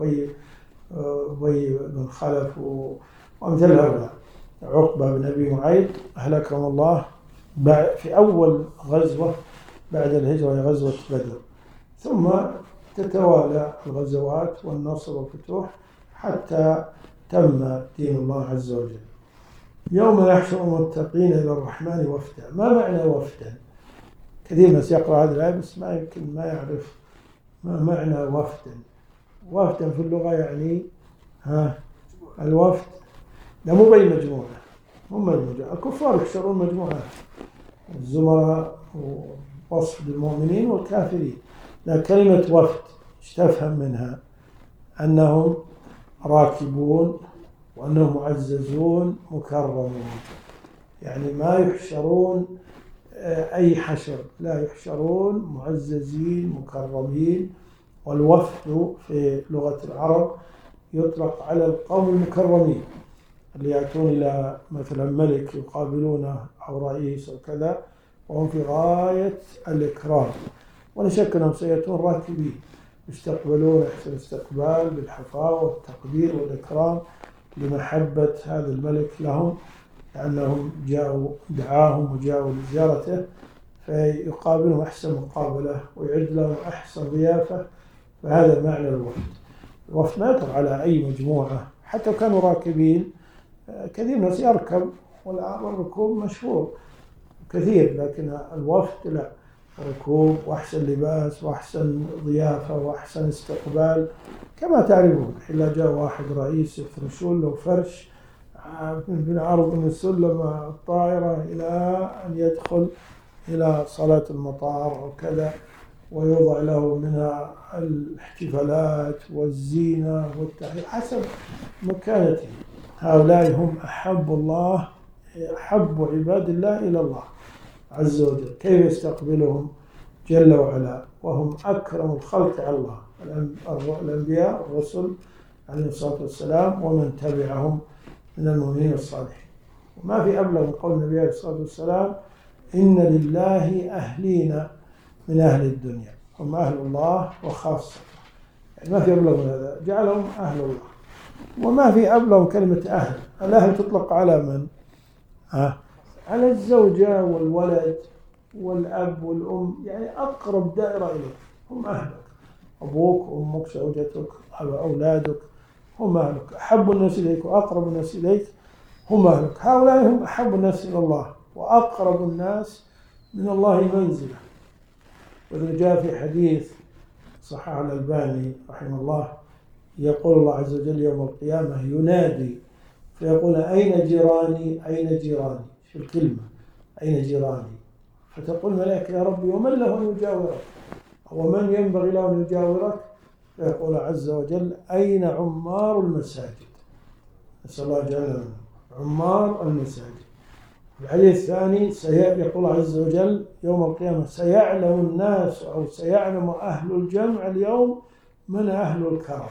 وأبي بن خلف وأمثال هؤلاء. عقبة بن أبي معيط أهلكهم الله في أول غزوة بعد الهجرة، غزوة بدر، ثم تتوالى الغزوات والنصر والفتوح حتى تم دين الله عز وجل. يوم يحشر المتقين إلى الرحمن وفدا. ما معنى وفدا؟ كثير ناس يقرأ هذه الآية بس ما يمكن ما يعرف ما معنى وفدا. وفدا في اللغة يعني ها الوفد لا مو بين مجموعة، هم مجموعة. الكفار يحشرون مجموعة، الزمراء ووصف المؤمنين والكافرين. لكن كلمة وفد ايش تفهم منها؟ أنهم راكبون وأنهم معززون مكرمون، يعني ما يحشرون أي حشر، لا يحشرون معززين مكرمين. والوفد في لغة العرب يطلق على القوم المكرمين اللي يأتون إلى مثلا ملك يقابلونه أو رئيس أو كذا وهم في غاية الإكرام، ولا شك أنهم سيأتون راكبين يستقبلون أحسن استقبال بالحفاوة والتقدير والإكرام لمحبة هذا الملك لهم، لأنهم جاءوا دعاهم وجاءوا لزيارته، فيقابلهم أحسن مقابلة ويعد لهم أحسن ضيافة. فهذا معنى الوفد. الوفد ما يطلق على أي مجموعة، حتى كانوا راكبين. كثير ناس يركب والركوب مشهور كثير، لكن الوفد لا، ركوب وأحسن لباس وأحسن ضيافة وأحسن استقبال كما تعرفون. إلا جاء واحد رئيس يفرشون له فرش من عرض من سلم الطائرة إلى أن يدخل إلى صلاة المطار وكذا، ويوضع له من الاحتفالات والزينة والتحية حسب مكانته. هؤلاء هم أحب الله أحب عباد الله إلى الله عز وجل. كيف يستقبلهم جل وعلا وهم أكرم الخلق على الله، الأنبياء والرسل عليه الصلاة والسلام ومن تبعهم من المؤمنين الصالحين. وما في أبلغ من قول النبي عليه الصلاة والسلام إن لله أهلين من أهل الدنيا، هم أهل الله وخاصة. يعني ما في أبلغ من هذا، جعلهم أهل الله. وما في أبلغ كلمة أهل. الأهل تطلق على من؟ ها؟ على الزوجة والولد والأب والأم، يعني أقرب دائرة إليك هم أهلك. أبوك وأمك زوجتك أولادك هم أهلك. أحب الناس إليك وأقرب الناس إليك هم أهلك. هؤلاء هم أحب الناس إلى الله وأقرب الناس من الله منزلة. وإذا جاء في حديث صححه الألباني رحمه الله، يقول الله عز وجل يوم القيامة ينادي فيقول أين جيراني أين جيراني، في الكلمة أين جيراني، فتقول الملائكة يا ربي ومن له أن يجاورك، ومن ينبغي له أن يجاورك، فيقول عز وجل أين عمار المساجد، نسأل الله جل عمار المساجد. الحديث الثاني يقول عز وجل يوم القيامة سيعلم الناس أو سيعلم أهل الجمع اليوم من أهل الكرم،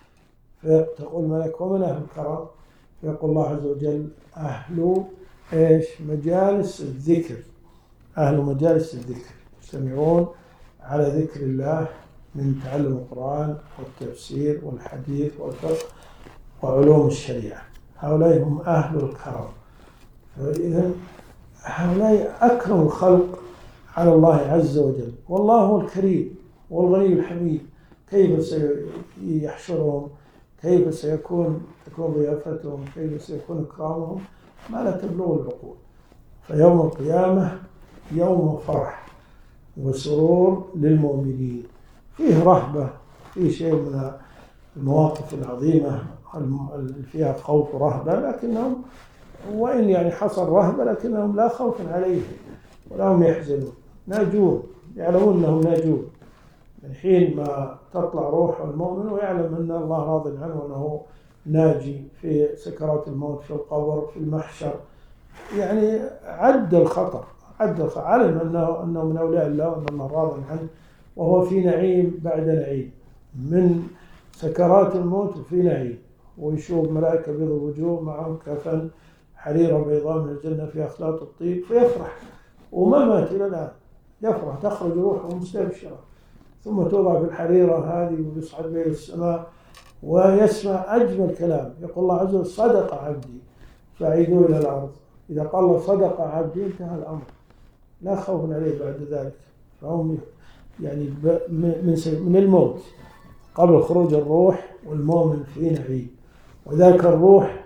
فتقول الملك ومن أهل الكرم، فيقول الله عز وجل أهل إيش مجالس الذكر، أهل مجالس الذكر يجتمعون على ذكر الله من تعلم القرآن والتفسير والحديث والفقه وعلوم الشريعة، هؤلاء هم أهل الكرم. فإذا هؤلاء أكرم الخلق على الله عز وجل، والله هو الكريم والغني الحميد، كيف سيحشرهم، كيف سيكون تكون ضيافتهم، كيف سيكون إكرامهم، ما لا تبلغ العقول. فيوم القيامة يوم فرح وسرور للمؤمنين، فيه رهبة، فيه شيء من المواقف العظيمة اللي فيها خوف ورهبة، لكنهم وإن يعني حصل رهبة لكنهم لا خوف عليهم ولا هم يحزنون، ناجون، يعلمون أنهم ناجون من حين ما تطلع روح المؤمن ويعلم أن الله راض عنه وأنه ناجي في سكرات الموت، في القبر، في المحشر، يعني عد الخطر، عد الخطر، علم أنه, أنه من أولياء الله وأن الله راض عنه وهو في نعيم بعد نعيم، من سكرات الموت وفي نعيم، ويشوف ملائكة بيض الوجوه معهم كفن حريرة بيضاء من الجنة في أخلاط الطيب، فيفرح وما مات إلى الآن، يفرح، تخرج روحه مستبشرة، ثم توضع في الحريرة هذه ويصعد به السماء ويسمع أجمل كلام، يقول الله عز وجل صدق عبدي فأعيدوه إلى الأرض، إذا قال الله صدق عبدي انتهى الأمر، لا خوف عليه بعد ذلك، فهم يعني من من الموت قبل خروج الروح والمؤمن في نعيم، وذاك الروح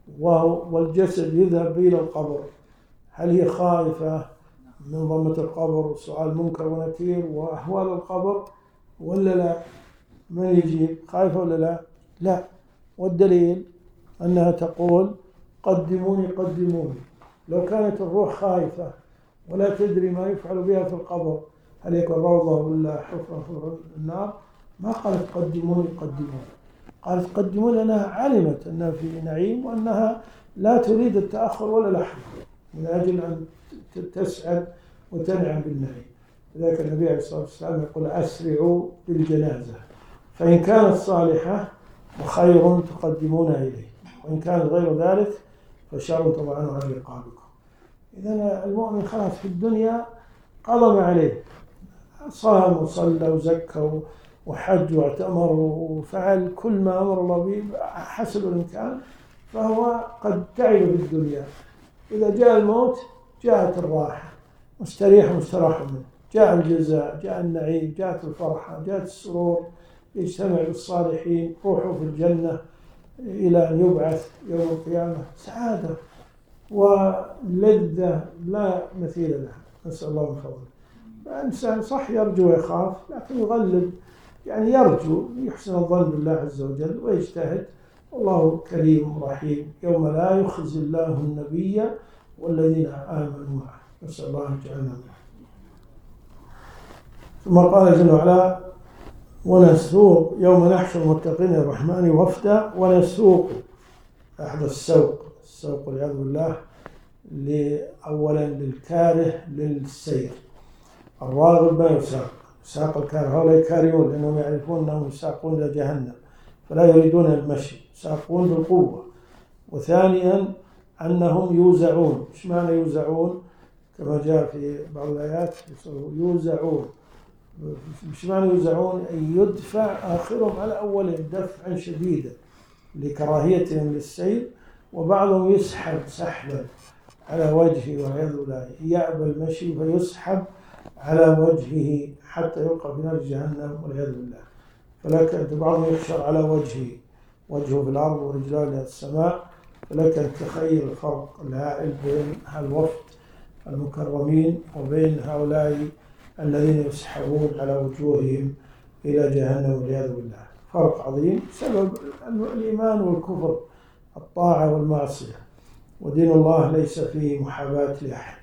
والجسد يذهب إلى القبر، هل هي خائفة من ضمة القبر وسؤال منكر ونكير وأحوال القبر ولا لا؟ من يجيب؟ خائفة ولا لا؟ لا، والدليل أنها تقول قدموني قدموني. لو كانت الروح خائفة ولا تدري ما يفعل بها في القبر، هل يكون روضة ولا حفرة في النار، ما قالت قدموني قدموني، قالت قدموني لأنها علمت أنها في نعيم وأنها لا تريد التأخر ولا لحظة من أجل أن تسعد وتنعم بالنعيم. لذلك النبي عليه الصلاة والسلام يقول أسرعوا بالجنازة، فإن كانت صالحة وخير تقدمونها إليه، وإن كانت غير ذلك فشر تضعونه عن رقابكم. إذن المؤمن خلاص في الدنيا قضى ما عليه، صام وصلى وزكى وحج واعتمر وفعل كل ما أمر الله به حسب الإمكان، فهو قد تعب في الدنيا، إذا جاء الموت جاءت الراحة، مستريح مستراح منه، جاء الجزاء، جاء النعيم، جاءت الفرحة، جاءت السرور، يجتمع بالصالحين، روحه في الجنة إلى أن يبعث يوم القيامة، سعادة ولذة لا مثيل لها، نسأل الله من فضله. الإنسان صح يرجو ويخاف، لكن يغلب، يعني يرجو، يحسن الظن بالله عز وجل ويجتهد، والله كريم رحيم، يوم لا يخزي الله النبي والذين آمنوا معه، نسأل الله أن يجعلنا منه. ثم قال جل وعلا ونسوق يوم نحشر المتقين الرحمن وفدا، ونسوق أحد السوق، السوق والعياذ بالله أولا للكاره للسير، الراغب ما يساق، ساق الكاره، هؤلاء كارهون لأنهم يعرفون أنهم يساقون إلى جهنم فلا يريدون المشي، يساقون بالقوة. وثانيا أنهم يوزعون، إيش معنى يوزعون؟ كما جاء في بعض الآيات يوزعون، إيش معنى يوزعون؟ أن يدفع آخرهم على أولهم دفعا شديدا لكراهيتهم للسير، وبعضهم يسحب سحبا على وجهه والعياذ بالله، يأبى المشي فيسحب على وجهه حتى يلقى في نار جهنم والعياذ بالله. فلك بعضهم يحشر على وجهه، وجهه في الأرض ورجلاه إلى السماء، فلك أن تخيل الفرق الهائل بين الوفد المكرمين وبين هؤلاء الذين يسحبون على وجوههم إلى جهنم والعياذ بالله. فرق عظيم سبب الإيمان والكفر، الطاعة والمعصية، ودين الله ليس فيه محاباة لأحد.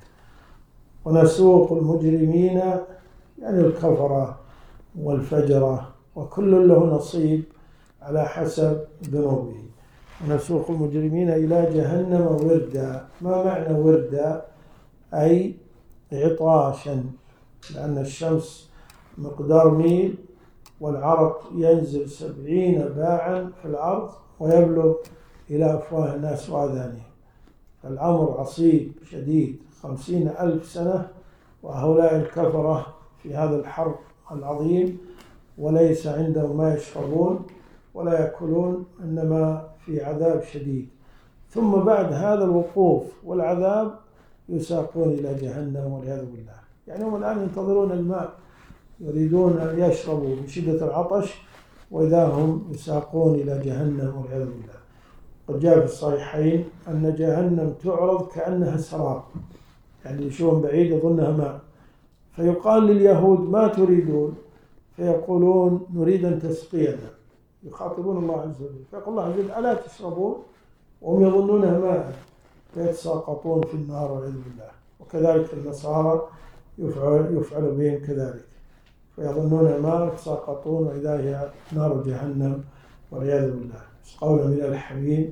ونسوق المجرمين يعني الكفرة والفجرة وكل له نصيب على حسب ذنوبه، ونسوق المجرمين إلى جهنم وردا. ما معنى وردا؟ أي عطاشا، لأن الشمس مقدار ميل والعرق ينزل سبعين باعا في الأرض ويبلغ إلى أفواه الناس وآذانهم، فالأمر عصيب شديد، خمسين ألف سنة وهؤلاء الكفرة في هذا الحر العظيم، وليس عندهم ما يشربون ولا يأكلون، إنما في عذاب شديد. ثم بعد هذا الوقوف والعذاب يساقون إلى جهنم والعياذ بالله. يعني هم الآن ينتظرون الماء، يريدون أن يشربوا من شدة العطش، وإذا هم يساقون إلى جهنم والعياذ بالله. قد جاء في الصحيحين أن جهنم تعرض كأنها سراب، يعني يشوفون بعيد يظنها ماء، فيقال لليهود ما تريدون؟ فيقولون نريد أن تسقينا، يخاطبون الله عز وجل، فيقول الله عز وجل ألا تشربون؟ وهم يظنونها ماء، فيتساقطون في النار والعياذ بالله. وكذلك النصارى يفعل, يفعل بهم كذلك، فيظنون ماء يتساقطون وإذا هي نار جهنم والعياذ بالله. يسقون من الحميم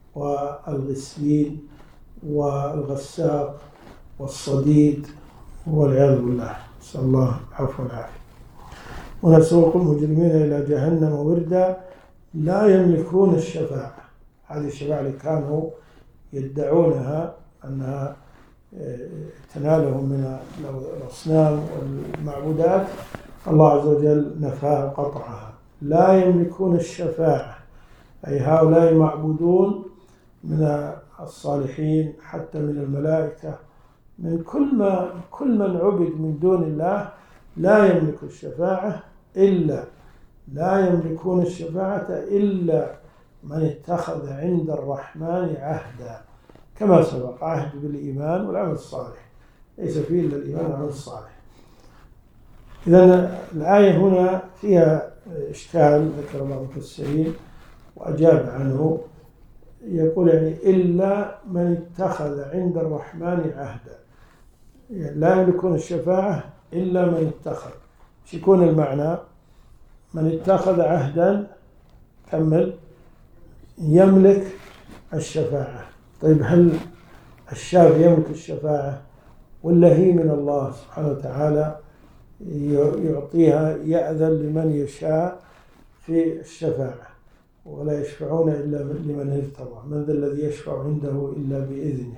والغسلين والغساق والصديد والعياذ بالله، نسأل الله العفو والعافية. ونسوق المجرمين إلى جهنم وردا لا يملكون الشفاعة. هذه الشفاعة اللي كانوا يدعونها أنها تنالهم من الأصنام والمعبودات، الله عز وجل نفاها قطعها. لا يملكون الشفاعة، أي هؤلاء المعبودون من الصالحين حتى من الملائكة، من كل ما كل من عبد من دون الله لا يملك الشفاعة إلا لا يملكون الشفاعة إلا من اتخذ عند الرحمن عهدا، كما سبق عهد بالإيمان والعمل الصالح، ليس فيه إلا الإيمان والعمل الصالح. إذن الآية هنا فيها إشكال ذكر بعض المفسرين وأجاب عنه، يقول يعني إلا من اتخذ عند الرحمن عهدا، يعني لا يملكون الشفاعة إلا من اتخذ. يكون المعنى من اتخذ عهدا كمل يملك الشفاعة. طيب هل الشافي يملك الشفاعة ولا هي من الله سبحانه وتعالى يعطيها، يأذن لمن يشاء في الشفاعة ولا يشفعون إلا لمن ارتضى، من ذا الذي يشفع عنده إلا بإذنه،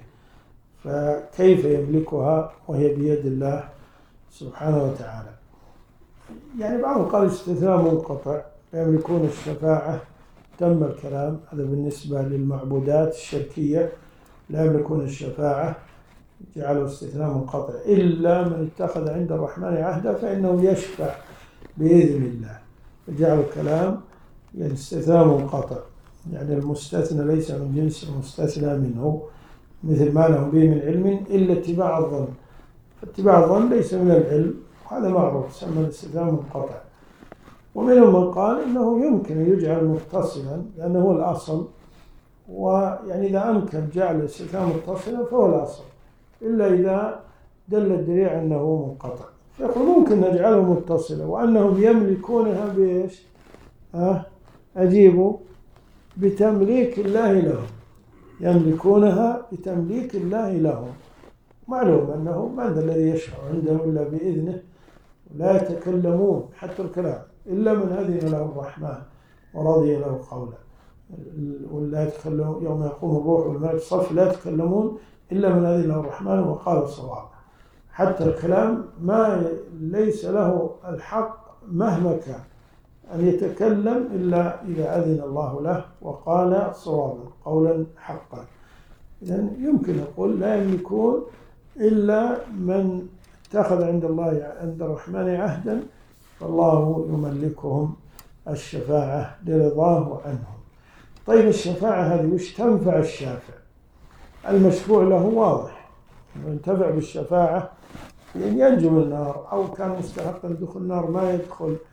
فكيف يملكها وهي بيد الله سبحانه وتعالى؟ يعني بعضهم قال استثناء منقطع، يملكون الشفاعة تم الكلام، هذا بالنسبة للمعبودات الشركية لا يملكون الشفاعة، جعلوا استثناء منقطع، إلا من اتخذ عند الرحمن عهدا فإنه يشفع بإذن الله، فجعلوا الكلام يعني استثناء منقطع، يعني المستثنى ليس من جنس المستثنى منه، مثل ما لهم به من علم إلا اتباع الظن، فاتباع الظن ليس من العلم، وهذا معروف سمى الاستثناء منقطع. ومنهم من قال إنه يمكن أن يجعل متصلا لأنه هو الأصل، ويعني إذا أمكن جعل الاستثناء متصلا فهو الأصل، إلا إذا دل الدليل أنه منقطع، فيقول ممكن نجعله متصلا وأنهم يملكونها بإيش؟ أه؟ أجيبوا بتمليك الله لهم، يملكونها بتمليك الله لهم. معلوم أنه من ذا الذي يشفع عنده إلا بإذنه، لا يتكلمون حتى الكلام إلا من أذن له الرحمن ورضي له قولا، ولا يتكلمون يوم يقوم الروح والملك صف، لا يتكلمون إلا من أذن له الرحمن وقال صوابا، حتى الكلام ما ليس له الحق مهما كان أن يتكلم إلا إذا أذن الله له وقال صوابا قولا حقا. إذن يمكن نقول لا يملكون إلا من اتخذ عند الله عند الرحمن عهدا، فالله يملكهم الشفاعة لرضاه عنهم. طيب الشفاعة هذه وش تنفع الشافع؟ المشفوع له واضح أنه ينتفع بالشفاعة، يعني ينجو من النار أو كان مستحقا لدخول النار ما يدخل،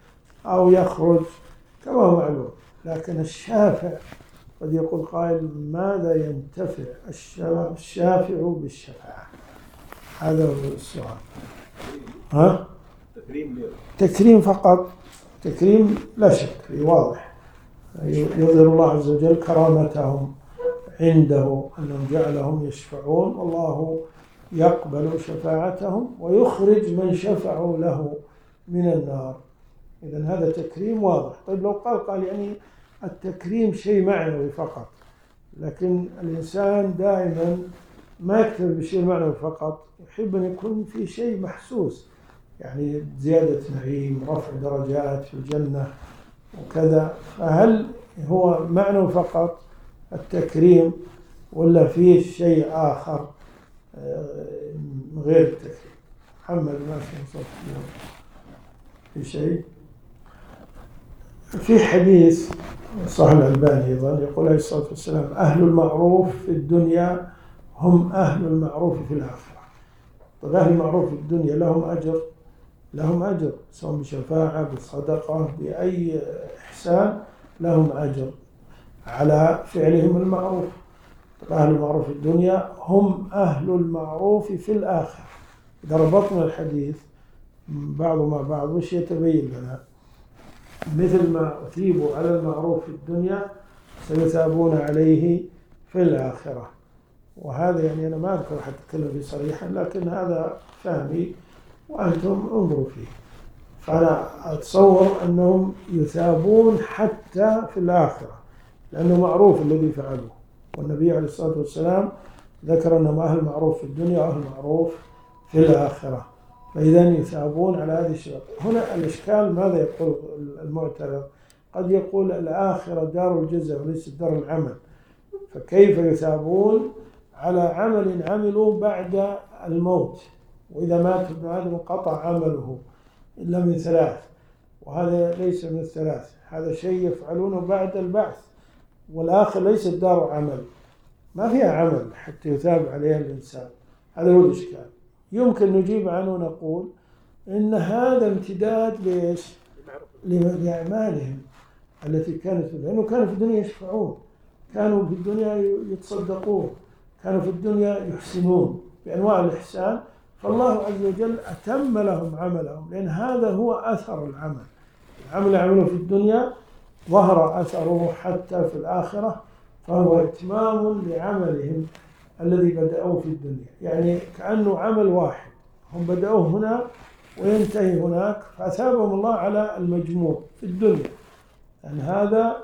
أو يخرج كما هو معلوم. لكن الشافع قد يقول قائل ماذا ينتفع الشافع بالشفاعة؟ هذا هو السؤال. ها؟ تكريم فقط، تكريم لا شك واضح، يظهر الله عز وجل كرامتهم عنده أنهم جعلهم يشفعون، والله يقبل شفاعتهم ويخرج من شفعوا له من النار. إذن هذا تكريم واضح. طيب لو قال قال يعني التكريم شيء معنوي فقط، لكن الإنسان دائما ما يكتفي بالشيء المعنوي فقط، يحب أن يكون في شيء محسوس، يعني زيادة نعيم، رفع درجات في الجنة وكذا. فهل هو معنوي فقط التكريم ولا فيه شيء آخر غير التكريم؟ محمد ما في في شيء. في حديث صحيح الألباني أيضا يقول عليه الصلاة والسلام أهل المعروف في الدنيا هم أهل المعروف في الآخرة. طيب أهل المعروف في الدنيا لهم أجر، لهم أجر سواء بشفاعة بصدقة بأي إحسان، لهم أجر على فعلهم المعروف. طيب أهل المعروف في الدنيا هم أهل المعروف في الآخرة. إذا ربطنا الحديث بعض مع بعض وش يتبين لنا؟ مثل ما أثيبوا على المعروف في الدنيا سيثابون عليه في الآخرة. وهذا يعني أنا ما أذكر حتى أتكلم فيه صريحا، لكن هذا فهمي وأنتم انظروا فيه. فأنا أتصور أنهم يثابون حتى في الآخرة لأنه معروف الذي فعلوه، والنبي عليه الصلاة والسلام ذكر أنهم أهل معروف في الدنيا وأهل معروف في الآخرة، فإذا يثابون على هذه الشروط. هنا الإشكال ماذا يقول المعترض؟ قد يقول الآخرة دار الجزاء وليس دار العمل، فكيف يثابون على عمل عملوا بعد الموت؟ وإذا مات ابن آدم انقطع عمله إلا من ثلاث، وهذا ليس من الثلاث، هذا شيء يفعلونه بعد البعث، والآخر ليس دار عمل، ما فيها عمل حتى يثاب عليها الإنسان. هذا هو الإشكال. يمكن نجيب عنه ونقول إن هذا امتداد ليش؟ لأعمالهم التي كانت، لأنه كانوا في الدنيا يشفعون، كانوا في الدنيا يتصدقون، كانوا في الدنيا يحسنون بأنواع الإحسان، فالله عز وجل أتم لهم عملهم، لأن هذا هو أثر العمل. العمل عمله في الدنيا ظهر أثره حتى في الآخرة، فهو إتمام لعملهم الذي بدأوه في الدنيا، يعني كأنه عمل واحد، هم بدأوه هنا وينتهي هناك، فأثابهم الله على المجموع في الدنيا، يعني هذا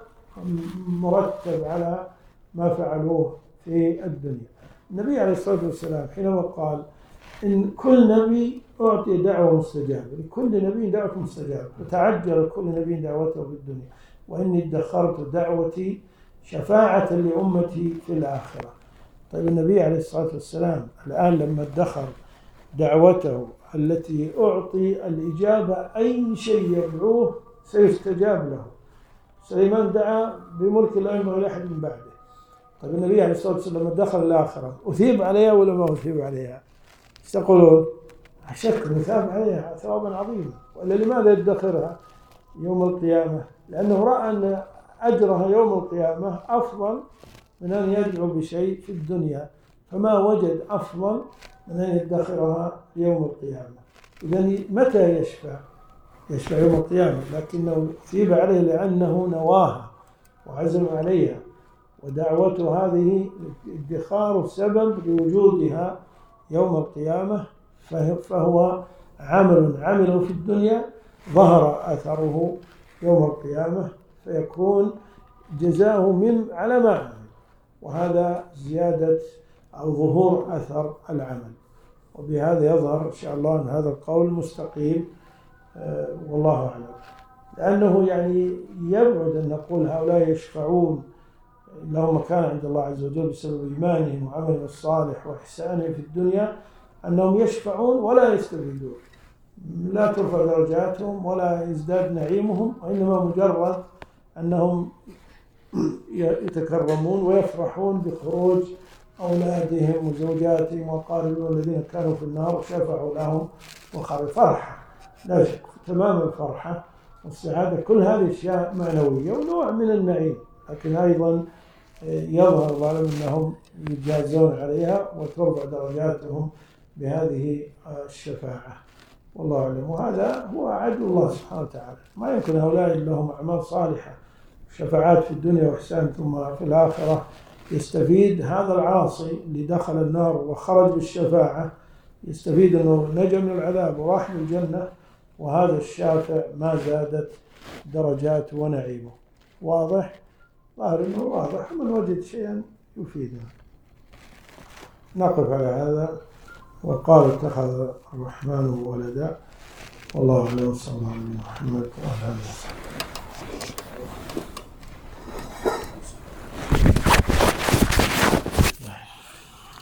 مرتب على ما فعلوه في الدنيا. النبي عليه الصلاة والسلام حينما قال إن كل نبي أعطي دعوة مستجابة، لكل نبي دعوة مستجابة، وتعجل كل نبي دعوته في الدنيا، وإني ادخرت دعوتي شفاعة لأمتي في الآخرة. طيب النبي عليه الصلاة والسلام الآن لما ادخر دعوته التي أعطي الإجابة أي شيء يدعوه سيستجاب له، سليمان دعا بملك لا ينبغي لأحد من بعده. طيب النبي عليه الصلاة والسلام لما دخل الآخرة أثيب عليها ولا ما أثيب عليها؟ تقولون شك مثاب عليها ثوابا عظيما، ولا لماذا يدخرها يوم القيامة؟ لأنه رأى أن أجرها يوم القيامة أفضل من أن يدعو بشيء في الدنيا، فما وجد أفضل من أن يدخرها يوم القيامة. إذن متى يشفع؟ يشفع يوم القيامة، لكنه أثيب عليه لأنه نواها وعزم عليها، ودعوته هذه ادخار سبب لوجودها يوم القيامة، فهو عمل عمله في الدنيا ظهر أثره يوم القيامة، فيكون جزاؤه من على ما عمل، وهذا زيادة أو ظهور أثر العمل. وبهذا يظهر إن شاء الله أن هذا القول مستقيم، والله أعلم. لأنه يعني يبعد أن نقول هؤلاء يشفعون لهم مكان عند الله عز وجل بسبب إيمانهم وعملهم الصالح وإحسانهم في الدنيا، أنهم يشفعون ولا يستفيدون، لا ترفع درجاتهم ولا يزداد نعيمهم، وإنما مجرد أنهم يتكرمون ويفرحون بخروج أولادهم وزوجاتهم وقاربهم الذين كانوا في النار وشفعوا لهم، وخرج فرحة لا شك تمام الفرحة والسعادة، كل هذه أشياء معنوية ونوع من النعيم، لكن أيضا يظهر الظالم أنهم يجازون عليها وترفع درجاتهم بهذه الشفاعة، والله أعلم. وهذا هو عدل الله سبحانه وتعالى، ما يمكن هؤلاء لهم أعمال صالحة شفاعات في الدنيا وإحسان ثم في الآخرة يستفيد هذا العاصي اللي دخل النار وخرج بالشفاعة، يستفيد أنه نجا من العذاب وراح من الجنة، وهذا الشافع ما زادت درجات ونعيمه. واضح؟ ظاهر أنه واضح، من وجد شيئا يفيدنا. نقف على هذا. وقال اتخذ الرحمن ولدا، والله أعلم، صلى الله عليه محمد وعلى آله وصحبه.